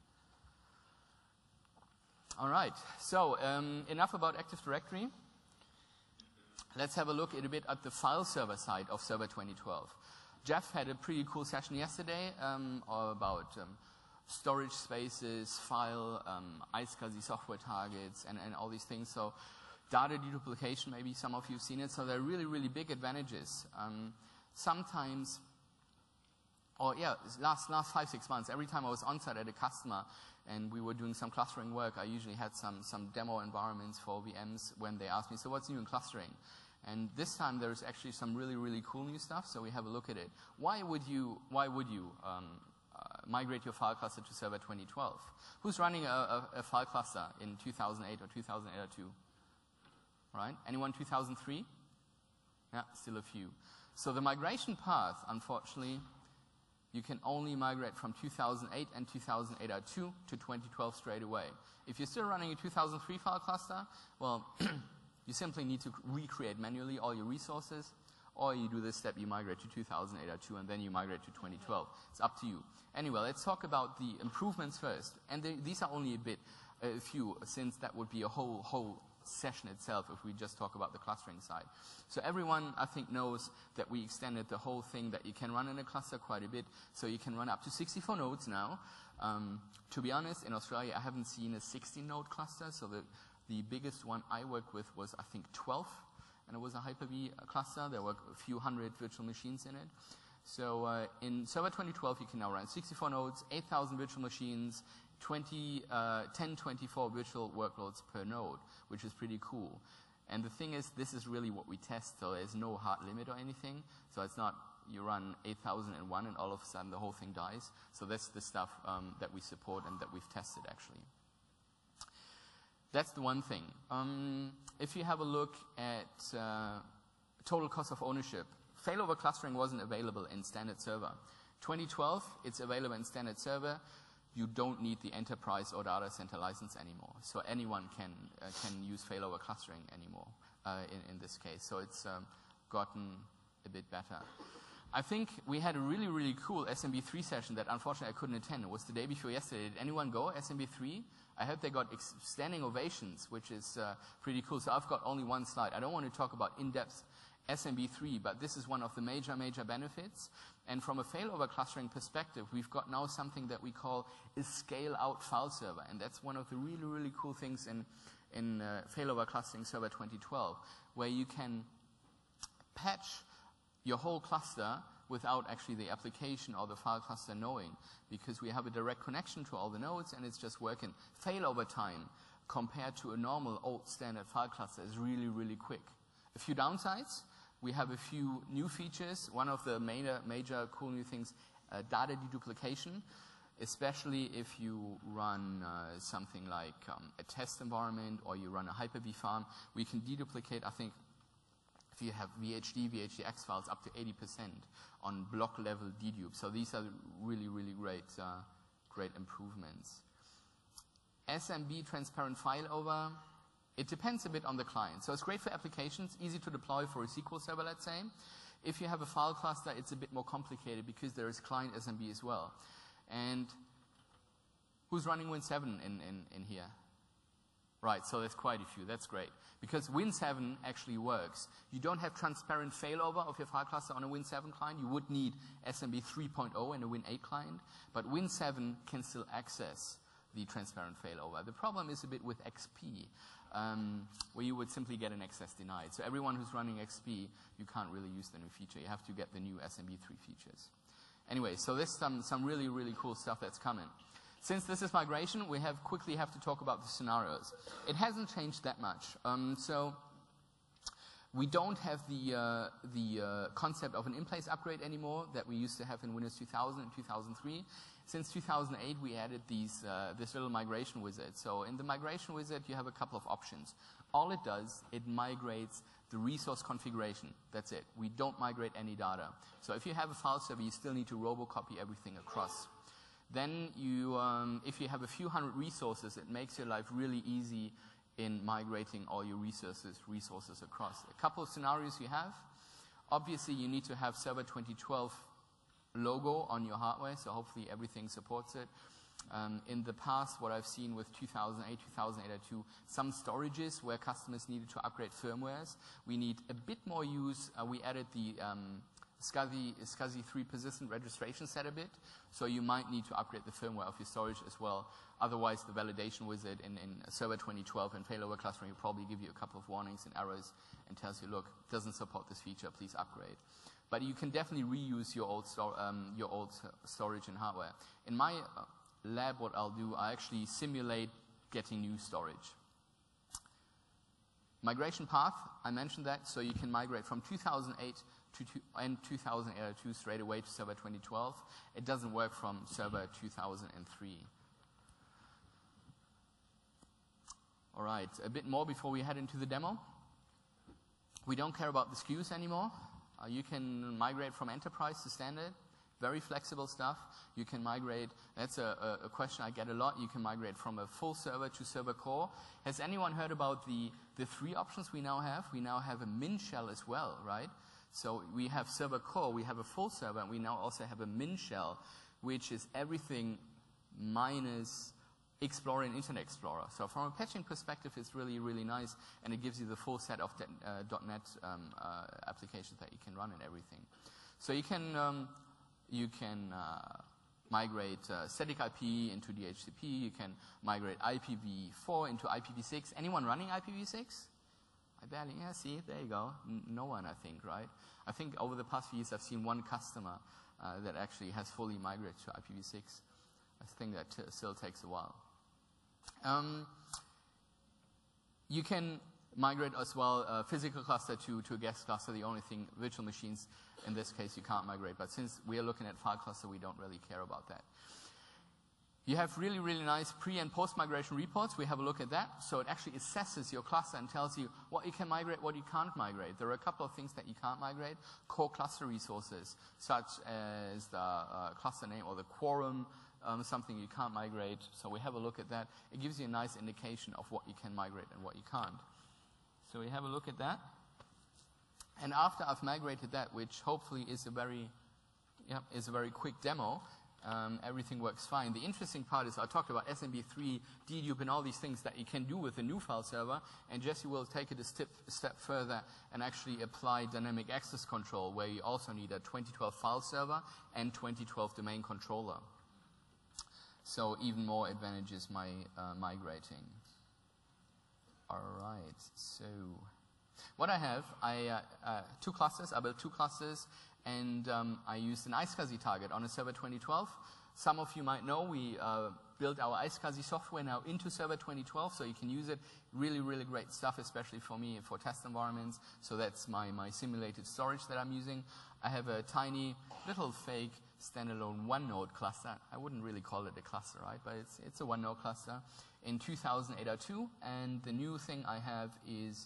All right, so enough about Active Directory. Let's have a look a bit at the file server side of Server 2012. Jeff had a pretty cool session yesterday about storage spaces, file, iSCSI software targets, and all these things. So data deduplication, maybe some of you have seen it. So there are really, really big advantages. Sometimes, or yeah, last 5-6 months, every time I was on site at a customer and we were doing some clustering work, I usually had some demo environments for VMs when they asked me, so what's new in clustering? And this time there's actually some really, really cool new stuff, so we have a look at it. Why would you migrate your file cluster to Server 2012? Who's running a file cluster in 2008 or 2002? Right? Anyone 2003? Yeah, still a few. So the migration path, unfortunately, you can only migrate from 2008 and 2008.2 to 2012 straight away. If you're still running a 2003 file cluster, well, you simply need to recreate manually all your resources, or you do this step, you migrate to 2008.2, and then you migrate to 2012. It's up to you. Anyway, let's talk about the improvements first. And these are only a few, since that would be a whole session itself if we just talk about the clustering side. So everyone, I think, knows that we extended the whole thing that you can run in a cluster quite a bit. So you can run up to 64 nodes now. To be honest, in Australia, I haven't seen a 16-node cluster. So the biggest one I worked with was, I think, 12. And it was a Hyper-V cluster. There were a few hundred virtual machines in it. So in Server 2012, you can now run 64 nodes, 8,000 virtual machines, 1024 virtual workloads per node, which is pretty cool. And the thing is, this is really what we test, so there's no hard limit or anything. So it's not you run 8,001 and all of a sudden the whole thing dies. So that's the stuff that we support and that we've tested, actually. That's the one thing. If you have a look at total cost of ownership, failover clustering wasn't available in standard server. 2012, it's available in standard server. You don't need the enterprise or data center license anymore. So anyone can use failover clustering anymore in this case. So it's gotten a bit better. I think we had a really, really cool SMB3 session that unfortunately I couldn't attend. It was the day before yesterday. Did anyone go, SMB3? I heard they got standing ovations, which is pretty cool. So I've got only one slide. I don't want to talk about in-depth SMB3, but this is one of the major benefits. And from a failover clustering perspective, we've got now something that we call a scale-out file server. And that's one of the really, really cool things in failover clustering server 2012, where you can patch your whole cluster without actually the application or the file cluster knowing, because we have a direct connection to all the nodes and it's just working. Failover time compared to a normal old standard file cluster is really, really quick. A few downsides. We have a few new features. One of the major cool new things, data deduplication, especially if you run something like a test environment or you run a Hyper-V farm. We can deduplicate, I think, if you have VHD, VHDX files, up to 80% on block level dedupe. So these are really, really great improvements. SMB transparent failover. It depends a bit on the client. So it's great for applications, easy to deploy for a SQL server, let's say. If you have a file cluster, it's a bit more complicated because there is client SMB as well. And who's running Win7 in here? Right, so there's quite a few. That's great. Because Win7 actually works. You don't have transparent failover of your file cluster on a Win7 client. You would need SMB 3.0 and a Win8 client. But Win7 can still access the transparent failover. The problem is a bit with XP, where you would simply get an access denied. So everyone who's running XP, you can't really use the new feature. You have to get the new SMB3 features. Anyway, so there's some really, really cool stuff that's coming. Since this is migration, we quickly have to talk about the scenarios. It hasn't changed that much. So We don't have the concept of an in-place upgrade anymore that we used to have in Windows 2000 and 2003. Since 2008, we added this little migration wizard. So in the migration wizard, you have a couple of options. All it does, it migrates the resource configuration. That's it. We don't migrate any data. So if you have a file server, you still need to robocopy everything across. Then if you have a few hundred resources, it makes your life really easy in migrating all your resources across. A couple of scenarios you have. Obviously, you need to have Server 2012 logo on your hardware, so hopefully everything supports it. In the past, what I've seen with 2008, 2008, some storages where customers needed to upgrade firmwares. We need a bit more use. We added the SCSI 3 persistent registration set a bit, so you might need to upgrade the firmware of your storage as well. Otherwise, the validation wizard in Server 2012 and failover clustering will probably give you a couple of warnings and errors and tells you, look, it doesn't support this feature, please upgrade. But you can definitely reuse your old storage and hardware. In my lab, what I'll do, I actually simulate getting new storage. Migration path, I mentioned that, so you can migrate from 2008 and 2002 straight away to Server 2012. It doesn't work from Server 2003. All right, a bit more before we head into the demo. We don't care about the SKUs anymore. You can migrate from enterprise to standard. Very flexible stuff. You can migrate, that's a question I get a lot. You can migrate from a full server to server core. Has anyone heard about the three options we now have? We now have a min shell as well, right? So we have server core, we have a full server, and we now also have a min shell, which is everything minus Explorer and Internet Explorer. So from a patching perspective, it's really, really nice, and it gives you the full set of .NET applications that you can run and everything. So you can migrate static IP into DHCP. You can migrate IPv4 into IPv6. Anyone running IPv6? I barely, yeah, see, there you go. No one, I think, right? I think over the past few years, I've seen one customer that actually has fully migrated to IPv6. I think that still takes a while. You can migrate as well a physical cluster to a guest cluster. The only thing, virtual machines, in this case, you can't migrate. But since we are looking at file cluster, we don't really care about that. You have really, really nice pre- and post-migration reports. We have a look at that. So it actually assesses your cluster and tells you what you can migrate, what you can't migrate. There are a couple of things that you can't migrate. Core cluster resources, such as the cluster name or the quorum, something you can't migrate. So we have a look at that. It gives you a nice indication of what you can migrate and what you can't. So we have a look at that. And after I've migrated that, which hopefully is a very quick demo, everything works fine. The interesting part is I talked about SMB3, dedupe, and all these things that you can do with the new file server, and Jesse will take it a step further and actually apply dynamic access control, where you also need a 2012 file server and 2012 domain controller. So even more advantages migrating. All right, so what I have, two clusters. I built two clusters, and I used an iSCSI target on a Server 2012. Some of you might know we built our iSCSI software now into Server 2012, so you can use it. Really, really great stuff, especially for me for test environments. So that's my simulated storage that I'm using. I have a tiny little fake standalone one-node cluster. I wouldn't really call it a cluster, right? But it's a one-node cluster in 2008-02, and the new thing I have is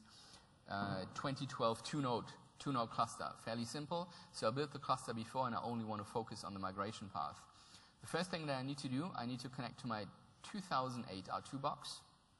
2012 two-node cluster. Fairly simple. So I built the cluster before, and I only want to focus on the migration path. The first thing that I need to do, I need to connect to my 2008 R2 box,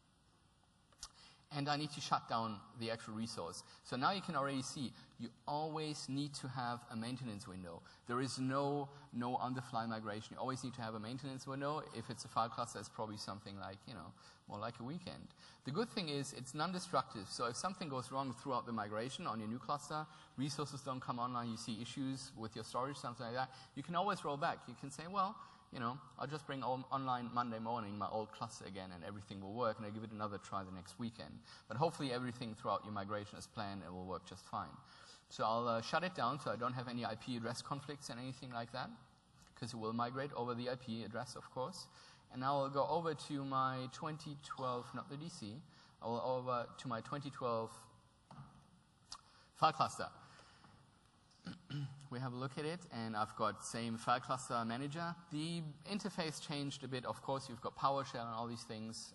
and I need to shut down the actual resource. So now you can already see you always need to have a maintenance window. There is no on-the-fly migration. You always need to have a maintenance window. If it's a file cluster, it's probably something like, more like a weekend. The good thing is it's non-destructive. So if something goes wrong throughout the migration on your new cluster, resources don't come online, you see issues with your storage, something like that, you can always roll back. You can say, well, I'll just bring online Monday morning my old cluster again, and everything will work, and I'll give it another try the next weekend. But hopefully everything throughout your migration is planned and will work just fine. So I'll shut it down so I don't have any IP address conflicts and anything like that, because it will migrate over the IP address, of course. And now I'll go over to my 2012, not the DC, I'll go over to my 2012 File cluster. We have a look at it, and I've got same file cluster manager. The interface changed a bit. Of course, you've got PowerShell and all these things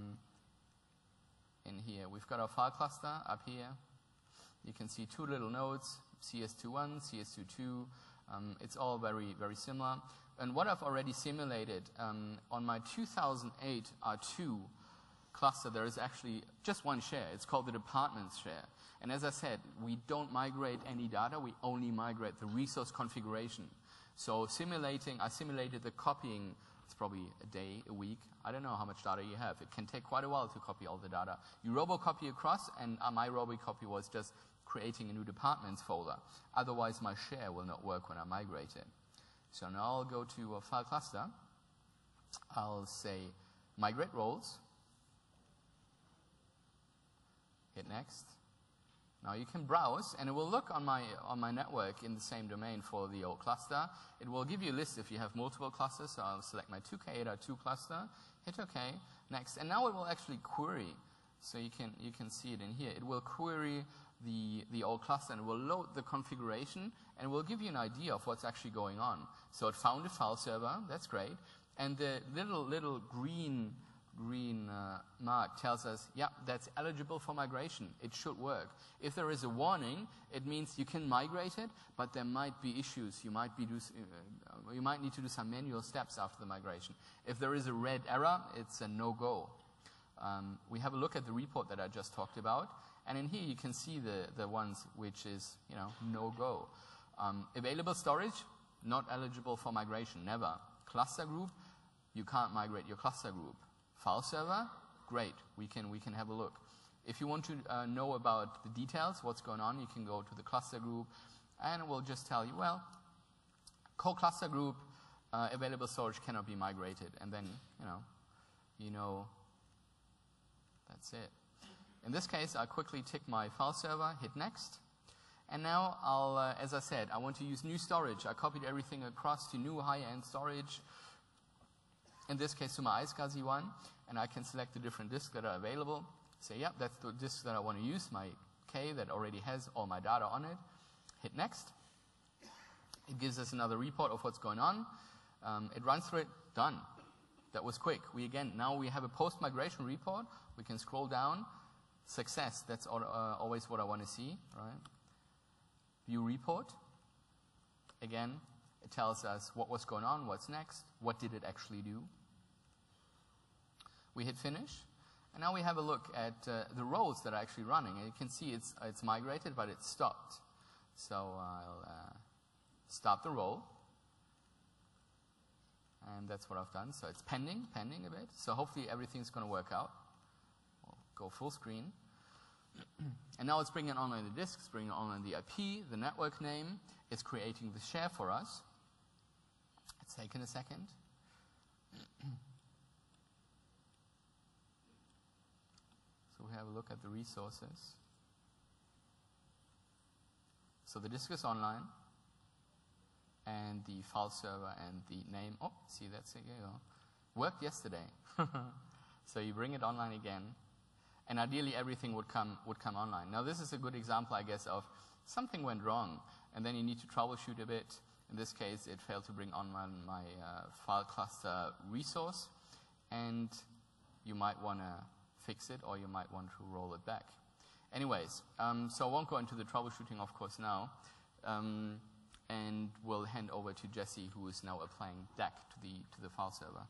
in here. We've got our file cluster up here. You can see two little nodes, CS21, CS22. It's all very, very similar. And what I've already simulated, on my 2008 R2 cluster, there is actually just one share. It's called the departments share. And as I said, we don't migrate any data. We only migrate the resource configuration. So I simulated the copying. It's probably a day, a week. I don't know how much data you have. It can take quite a while to copy all the data. You robocopy across, and my robocopy was just creating a new departments folder. Otherwise, my share will not work when I migrate it. So now I'll go to a file cluster. I'll say migrate roles. Hit next. Now you can browse, and it will look on my network in the same domain for the old cluster. It will give you a list if you have multiple clusters. So I'll select my 2K8R2 cluster, hit OK, next, and now it will actually query. So you can see it in here. It will query the old cluster, and it will load the configuration, and will give you an idea of what's actually going on. So it found a file server. That's great, and the little green mark tells us, yeah, that's eligible for migration. It should work. If there is a warning, it means you can migrate it, but there might be issues. You might need to do some manual steps after the migration. If there is a red error, it's a no-go. We have a look at the report that I just talked about, and in here you can see the ones which is no-go. Available storage, not eligible for migration, never. Cluster group, you can't migrate your cluster group. File server, great, we can have a look. If you want to know about the details, what's going on, you can go to the cluster group, and it will just tell you, well, co-cluster group, available storage cannot be migrated, and then you know that's it. In this case, I quickly tick my file server, hit next, and now I'll, as I said, I want to use new storage. I copied everything across to new high-end storage. In this case, to my iSCSI one, and I can select the different disks that are available. Say, yep, that's the disk that I want to use, my K that already has all my data on it. Hit next. It gives us another report of what's going on. It runs through it, done. That was quick. Now we have a post-migration report. We can scroll down. Success, that's always what I want to see, right? View report. Again, it tells us what was going on, what's next, what did it actually do. We hit finish, and now we have a look at the roles that are actually running. And you can see it's migrated, but it's stopped. So I'll stop the role, and that's what I've done. So it's pending a bit. So hopefully everything's going to work out. We'll go full screen. And now it's bringing online the disk, it's bringing online the IP, the network name. It's creating the share for us. It's taken a second. So we have a look at the resources. So the disk is online, and the file server and the name. Oh, see, that's it. Worked yesterday. So you bring it online again, and ideally everything would come online. Now this is a good example, I guess, of something went wrong, and then you need to troubleshoot a bit. In this case, it failed to bring online my file cluster resource, and you might want to fix it, or you might want to roll it back. Anyways, so I won't go into the troubleshooting, of course, now, and we'll hand over to Jesse, who is now applying DAC to the file server.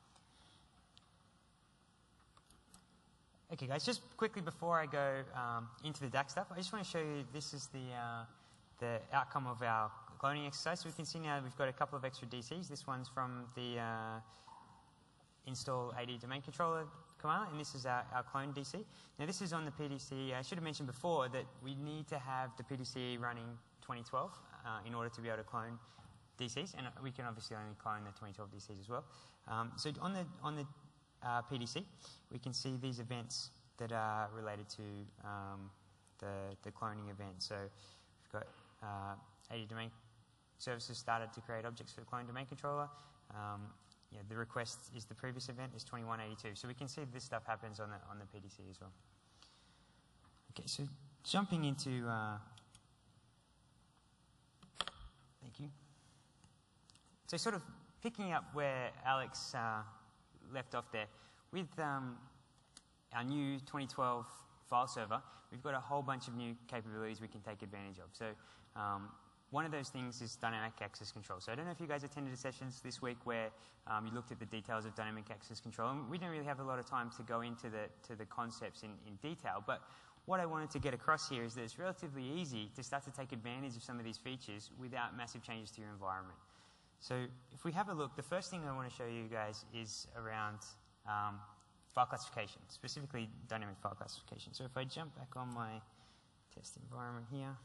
Okay, guys, just quickly before I go into the DAC stuff, I just want to show you this is the outcome of our cloning exercise. So we can see now we've got a couple of extra DCs. This one's from the install AD domain controller command, and this is our clone DC. Now this is on the PDC. I should have mentioned before that we need to have the PDC running 2012 in order to be able to clone DCs, and we can obviously only clone the 2012 DCs as well. So on the PDC, we can see these events that are related to the cloning event. So we've got AD domain services started to create objects for the clone domain controller. The request is the previous event is 2182. So we can see this stuff happens on the PDC as well. Okay, so jumping into Thank you. So sort of picking up where Alex left off there, with our new 2012 file server, we've got a whole bunch of new capabilities we can take advantage of. So one of those things is dynamic access control. So I don't know if you guys attended the sessions this week where you looked at the details of dynamic access control. And we didn't really have a lot of time to go into the concepts in detail. But what I wanted to get across here is that it's relatively easy to start to take advantage of some of these features without massive changes to your environment. So if we have a look, the first thing I want to show you guys is around file classification, specifically dynamic file classification. So if I jump back on my test environment here.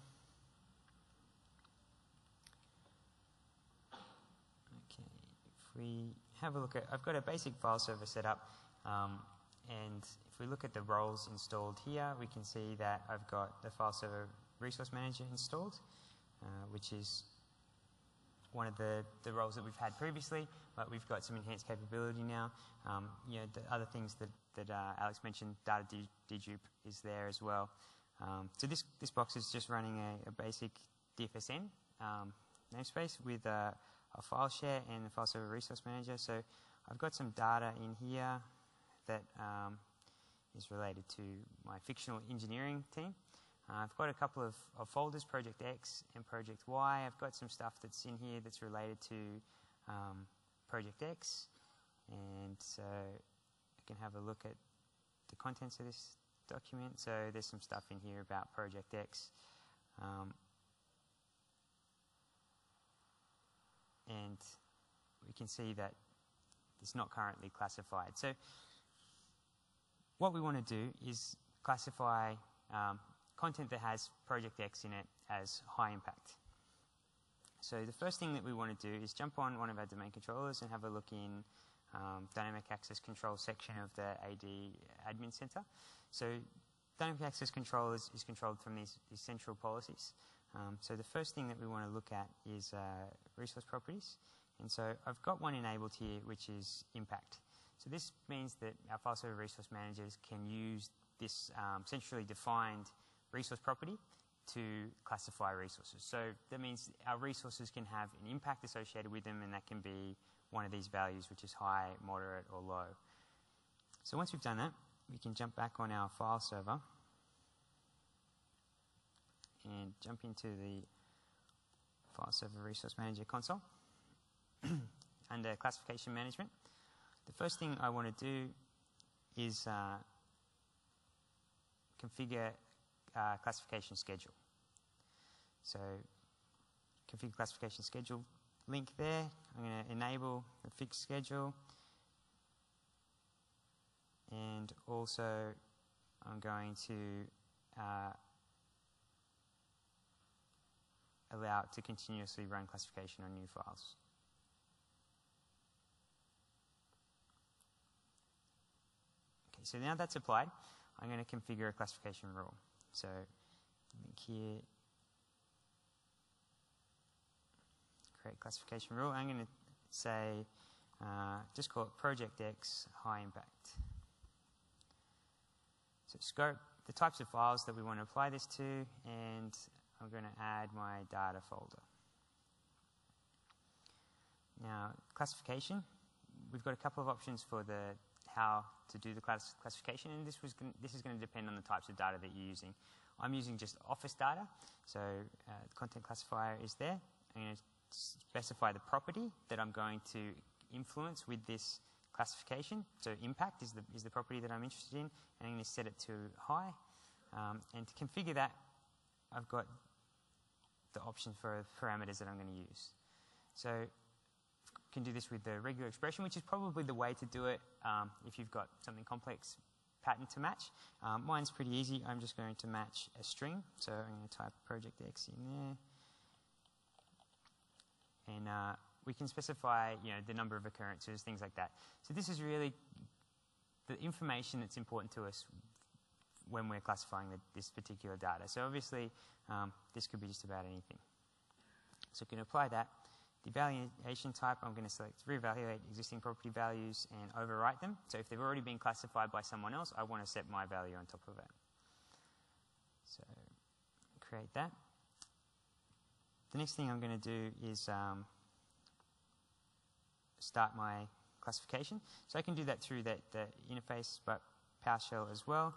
Okay, if we have a look at, I've got a basic file server set up, and if we look at the roles installed here, we can see that I've got the file server resource manager installed, which is one of the roles that we've had previously, but we've got some enhanced capability now. You know, the other things that Alex mentioned, data dedupe is there as well. So this box is just running a basic DFSN namespace with a file share and a file server resource manager. So I've got some data in here that is related to my fictional engineering team. I've got a couple of folders, Project X and Project Y. I've got some stuff that's in here that's related to Project X. And so I can have a look at the contents of this document. So there's some stuff in here about Project X. And we can see that it's not currently classified. So what we want to do is classify content that has Project X in it as high impact. So the first thing that we want to do is jump on one of our domain controllers and have a look in Dynamic Access Control section of the AD Admin Center. So Dynamic Access Control is controlled from these central policies. So the first thing that we want to look at is resource properties. And so I've got one enabled here, which is impact. So this means that our file server resource managers can use this centrally defined resource property to classify resources. So that means our resources can have an impact associated with them, and that can be one of these values, which is high, moderate, or low. So once we've done that, we can jump back on our file server and jump into the file server resource manager console under classification management. The first thing I want to do is configure classification schedule. So configure classification schedule link there. I'm going to enable the fixed schedule, and also I'm going to allow it to continuously run classification on new files. Okay, so now that's applied, I'm going to configure a classification rule. So link here, create classification rule. I'm going to say, just call it Project X high impact. So scope, the types of files that we want to apply this to, and I'm going to add my data folder. Now, classification, we've got a couple of options for how to do the classification, and this is going to depend on the types of data that you're using. I'm using just Office data, so the content classifier is there. I'm going to specify the property that I'm going to influence with this classification. So impact is the property that I'm interested in, and I'm going to set it to high. And to configure that, I've got the option for parameters that I'm going to use. So you can do this with the regular expression, which is probably the way to do it if you've got something complex pattern to match. Mine's pretty easy. I'm just going to match a string. So I'm going to type Project X in there. And we can specify, the number of occurrences, things like that. So this is really the information that's important to us when we're classifying this particular data. So obviously, this could be just about anything. So we can apply that. The evaluation type, I'm going to select reevaluate existing property values and overwrite them. So if they've already been classified by someone else, I want to set my value on top of it. So create that. the next thing I'm going to do is start my classification. So I can do that through the interface, but PowerShell as well.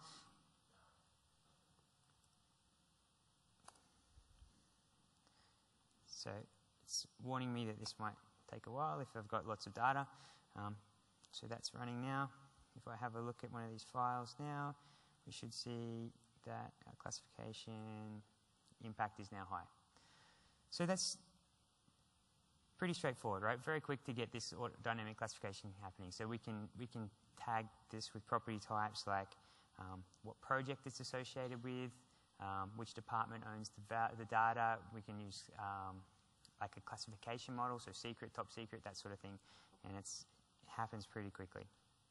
So it's warning me that this might take a while if I've got lots of data. So that's running now. If I have a look at one of these files now, we should see that our classification impact is now high. So that's pretty straightforward, right? Very quick to get this dynamic classification happening. So we can tag this with property types like what project it's associated with, which department owns the data. We can use like a classification model, so secret, top secret, that sort of thing, and it happens pretty quickly.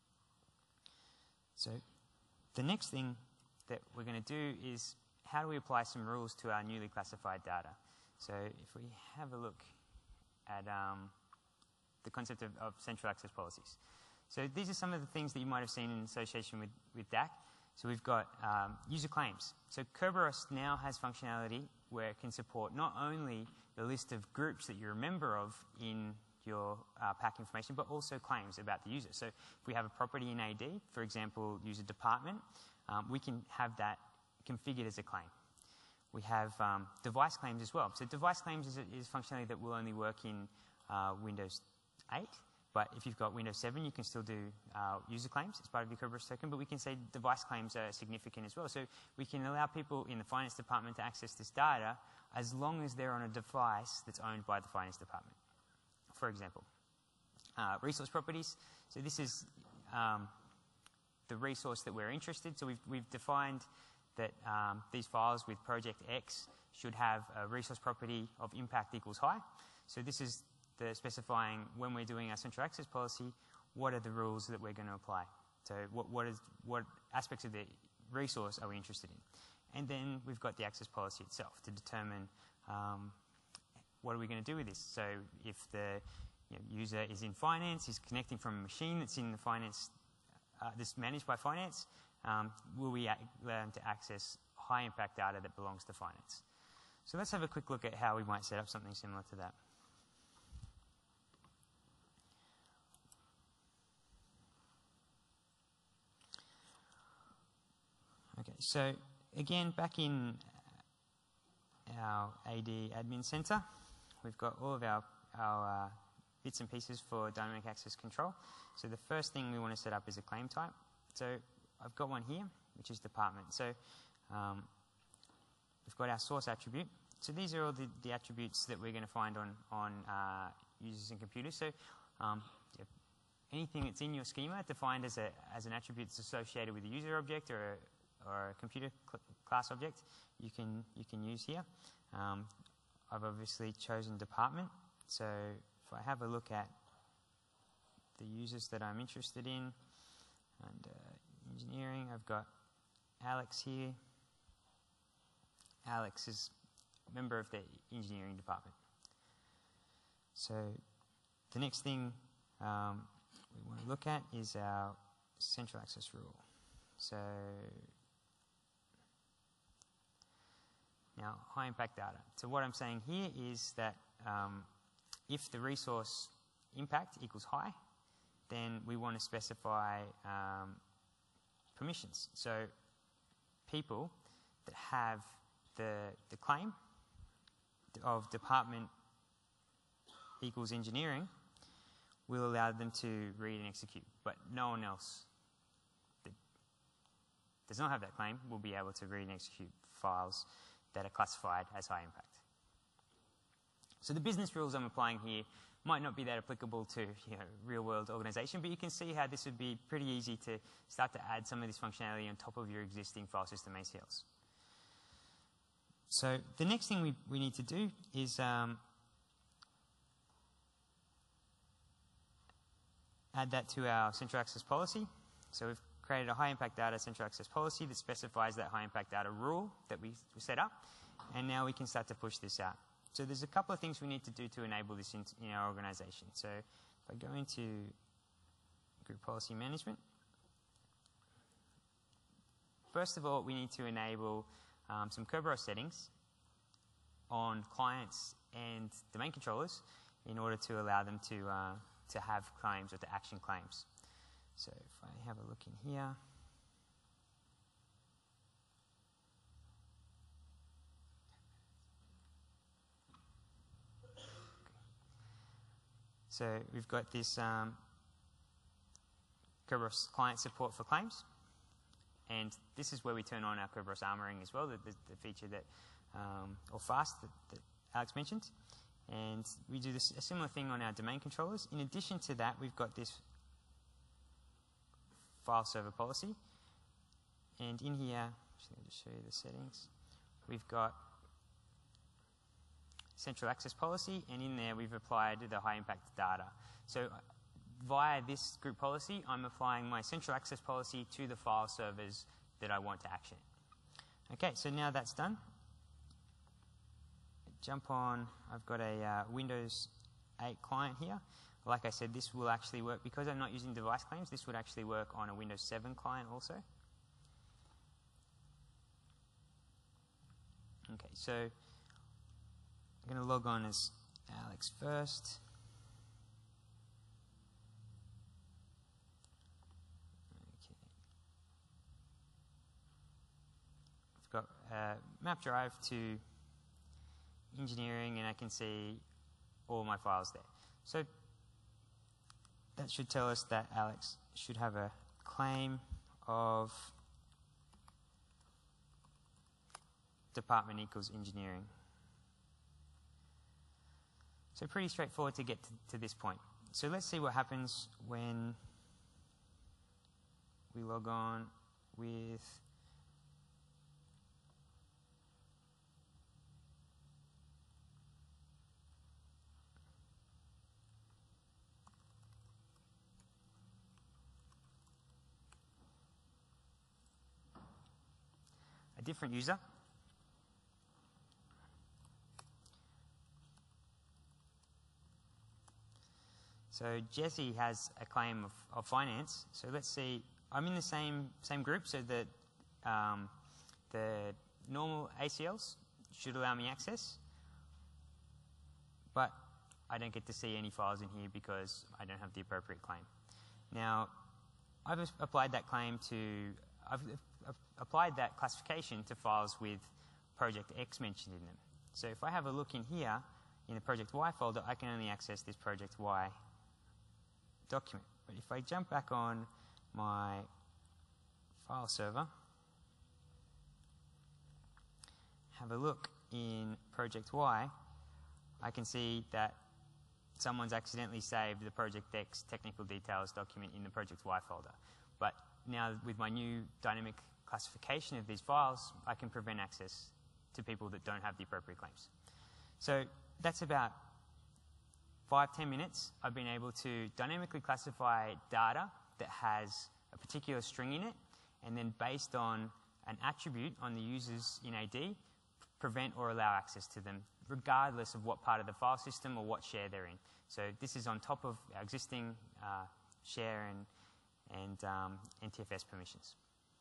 So the next thing that we're going to do is how do we apply some rules to our newly classified data? So if we have a look at the concept of central access policies. So these are some of the things that you might have seen in association with DAC. So we've got user claims. So Kerberos now has functionality where it can support not only the list of groups that you're a member of in your pack information, but also claims about the user. So if we have a property in AD, for example, user department, we can have that configured as a claim. We have device claims as well. So device claims is functionality that will only work in Windows 8. But if you've got Windows 7, you can still do user claims as part of your Kerberos token. But we can say device claims are significant as well. So we can allow people in the finance department to access this data as long as they're on a device that's owned by the finance department, for example. Resource properties. So this is the resource that we're interested. So we've defined that these files with project X should have a resource property of impact equals high. So this is the specifying when we're doing our central access policy, what are the rules that we're going to apply. So what aspects of the resource are we interested in? And then we've got the access policy itself to determine what are we going to do with this. So if the user is in finance, is connecting from a machine that's in the finance, that's managed by finance, will we allow them to access high impact data that belongs to finance? So let's have a quick look at how we might set up something similar to that. Okay, so again, back in our AD admin center, we've got all of our bits and pieces for dynamic access control. So the first thing we want to set up is a claim type. So I've got one here, which is department. So we've got our source attribute. So these are all the attributes that we're going to find on users and computers. So anything that's in your schema defined as an attribute that's associated with a user object or a computer class object, you can use here. I've obviously chosen department. So if I have a look at the users that I'm interested in, and engineering, I've got Alex here. Alex is a member of the engineering department. So the next thing we want to look at is our central access rule. So now, high impact data. So what I'm saying here is that if the resource impact equals high, then we want to specify permissions. So people that have the claim of department equals engineering will allow them to read and execute, but no one else that does not have that claim will be able to read and execute files that are classified as high impact. So the business rules I'm applying here might not be that applicable to real-world organization, but you can see how this would be pretty easy to start to add some of this functionality on top of your existing file system ACLs. So the next thing we need to do is add that to our central access policy. So we've created a high impact data central access policy that specifies that high impact data rule that we set up, and now we can start to push this out. So there's a couple of things we need to do to enable this in our organization. So if I go into group policy management, first of all, we need to enable some Kerberos settings on clients and domain controllers in order to allow them to have claims or to action claims. So if I have a look in here, so we've got this Kerberos client support for claims, and this is where we turn on our Kerberos armoring as well, the feature that, or fast that Alex mentioned. And we do a similar thing on our domain controllers. In addition to that, we've got this file server policy. And in here, actually, I'll just show you the settings. We've got central access policy, and in there we've applied the high impact data. So via this group policy, I'm applying my central access policy to the file servers that I want to action. Okay, so now that's done. Jump on, I've got a Windows 8 client here. Like I said, this will actually work, because I'm not using device claims, this would actually work on a Windows 7 client also. Okay, so I'm going to log on as Alex first. Okay. I've got a map drive to engineering, and I can see all my files there. So that should tell us that Alex should have a claim of department equals engineering. So pretty straightforward to get to this point. So let's see what happens when we log on with a different user. So Jesse has a claim of finance. So let's see, I'm in the same group, so that the normal ACLs should allow me access, but I don't get to see any files in here because I don't have the appropriate claim. Now, I've applied that claim to, I've applied that classification to files with Project X mentioned in them. So if I have a look in here, in the Project Y folder, I can only access this Project Y document. But if I jump back on my file server, have a look in Project Y, I can see that someone's accidentally saved the Project X technical details document in the Project Y folder. But now with my new dynamic classification of these files, I can prevent access to people that don't have the appropriate claims. So that's about 5-10 minutes. I've been able to dynamically classify data that has a particular string in it, and then based on an attribute on the users in AD, prevent or allow access to them, regardless of what part of the file system or what share they're in. So this is on top of our existing share and NTFS permissions.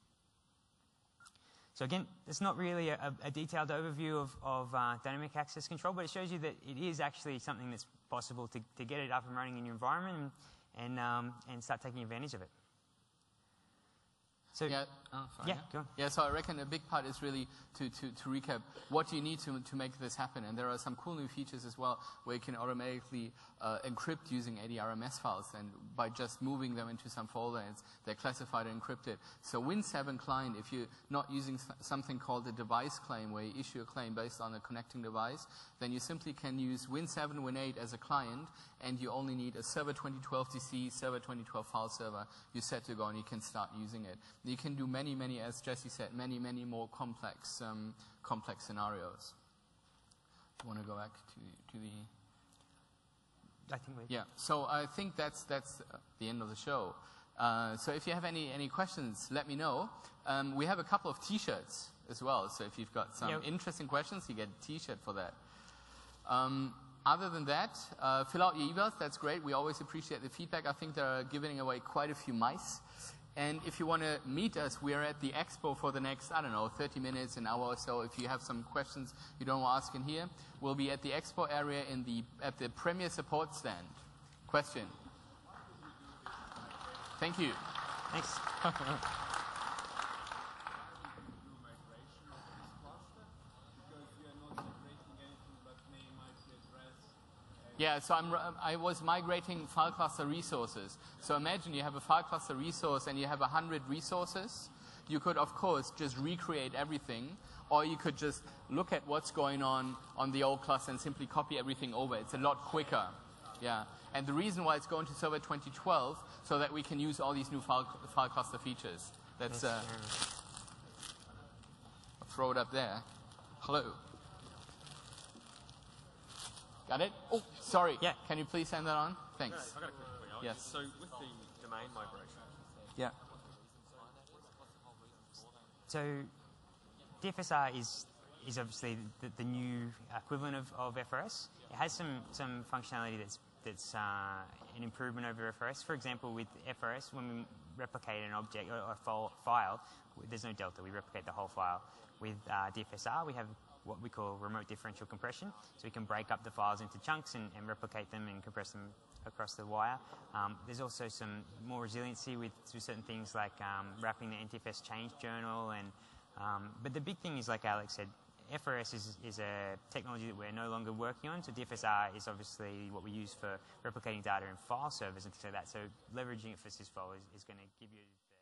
So again, it's not really a detailed overview of dynamic access control, but it shows you that it is actually something that's possible to get it up and running in your environment and start taking advantage of it. So yeah, sorry, yeah, go on. Yeah, so I reckon a big part is really to recap what do you need to make this happen. And there are some cool new features as well where you can automatically encrypt using ADRMS files, and by just moving them into some folder, they're classified and encrypted. So Win7 client, if you're not using something called a device claim where you issue a claim based on a connecting device, then you simply can use Win7, Win8 as a client, and you only need a Server 2012 DC, Server 2012 file server. You're set to go and you can start using it. You can do many, as Jesse said, many more complex scenarios. Do you want to go back to the... I think we... Yeah, so I think that's the end of the show. So if you have any questions, let me know. We have a couple of T-shirts as well, so if you've got some interesting questions, you get a T-shirt for that. Other than that, fill out your emails. That's great. We always appreciate the feedback. I think they're giving away quite a few mice. And if you want to meet us, we are at the expo for the next, I don't know, 30 minutes, an hour or so. If you have some questions you don't want to ask in here, we'll be at the expo area at the Premier Support stand. Question? Thank you. Thanks. Yeah, so I was migrating file cluster resources. So imagine you have a file cluster resource and you have 100 resources. You could, of course, just recreate everything, or you could just look at what's going on the old cluster and simply copy everything over. It's a lot quicker. Yeah, and the reason why it's going to Server 2012 so that we can use all these new file cluster features. That's I'll throw it up there. Hello. Got it? Oh, sorry. Yeah. Can you please send that on? Thanks. Yeah, I've got a quick thing. Yes. So with the domain migration. Yeah. So DFSR is obviously the new equivalent of FRS. It has some functionality that's an improvement over FRS. For example, with FRS, when we replicate an object or a file, there's no delta. We replicate the whole file. With DFSR, we have what we call remote differential compression. So we can break up the files into chunks and replicate them and compress them across the wire. There's also some more resiliency with certain things like wrapping the NTFS change journal. But the big thing is, like Alex said, FRS is a technology that we're no longer working on. So DFSR is obviously what we use for replicating data in file servers and things like that. So leveraging it for sysvol is going to give you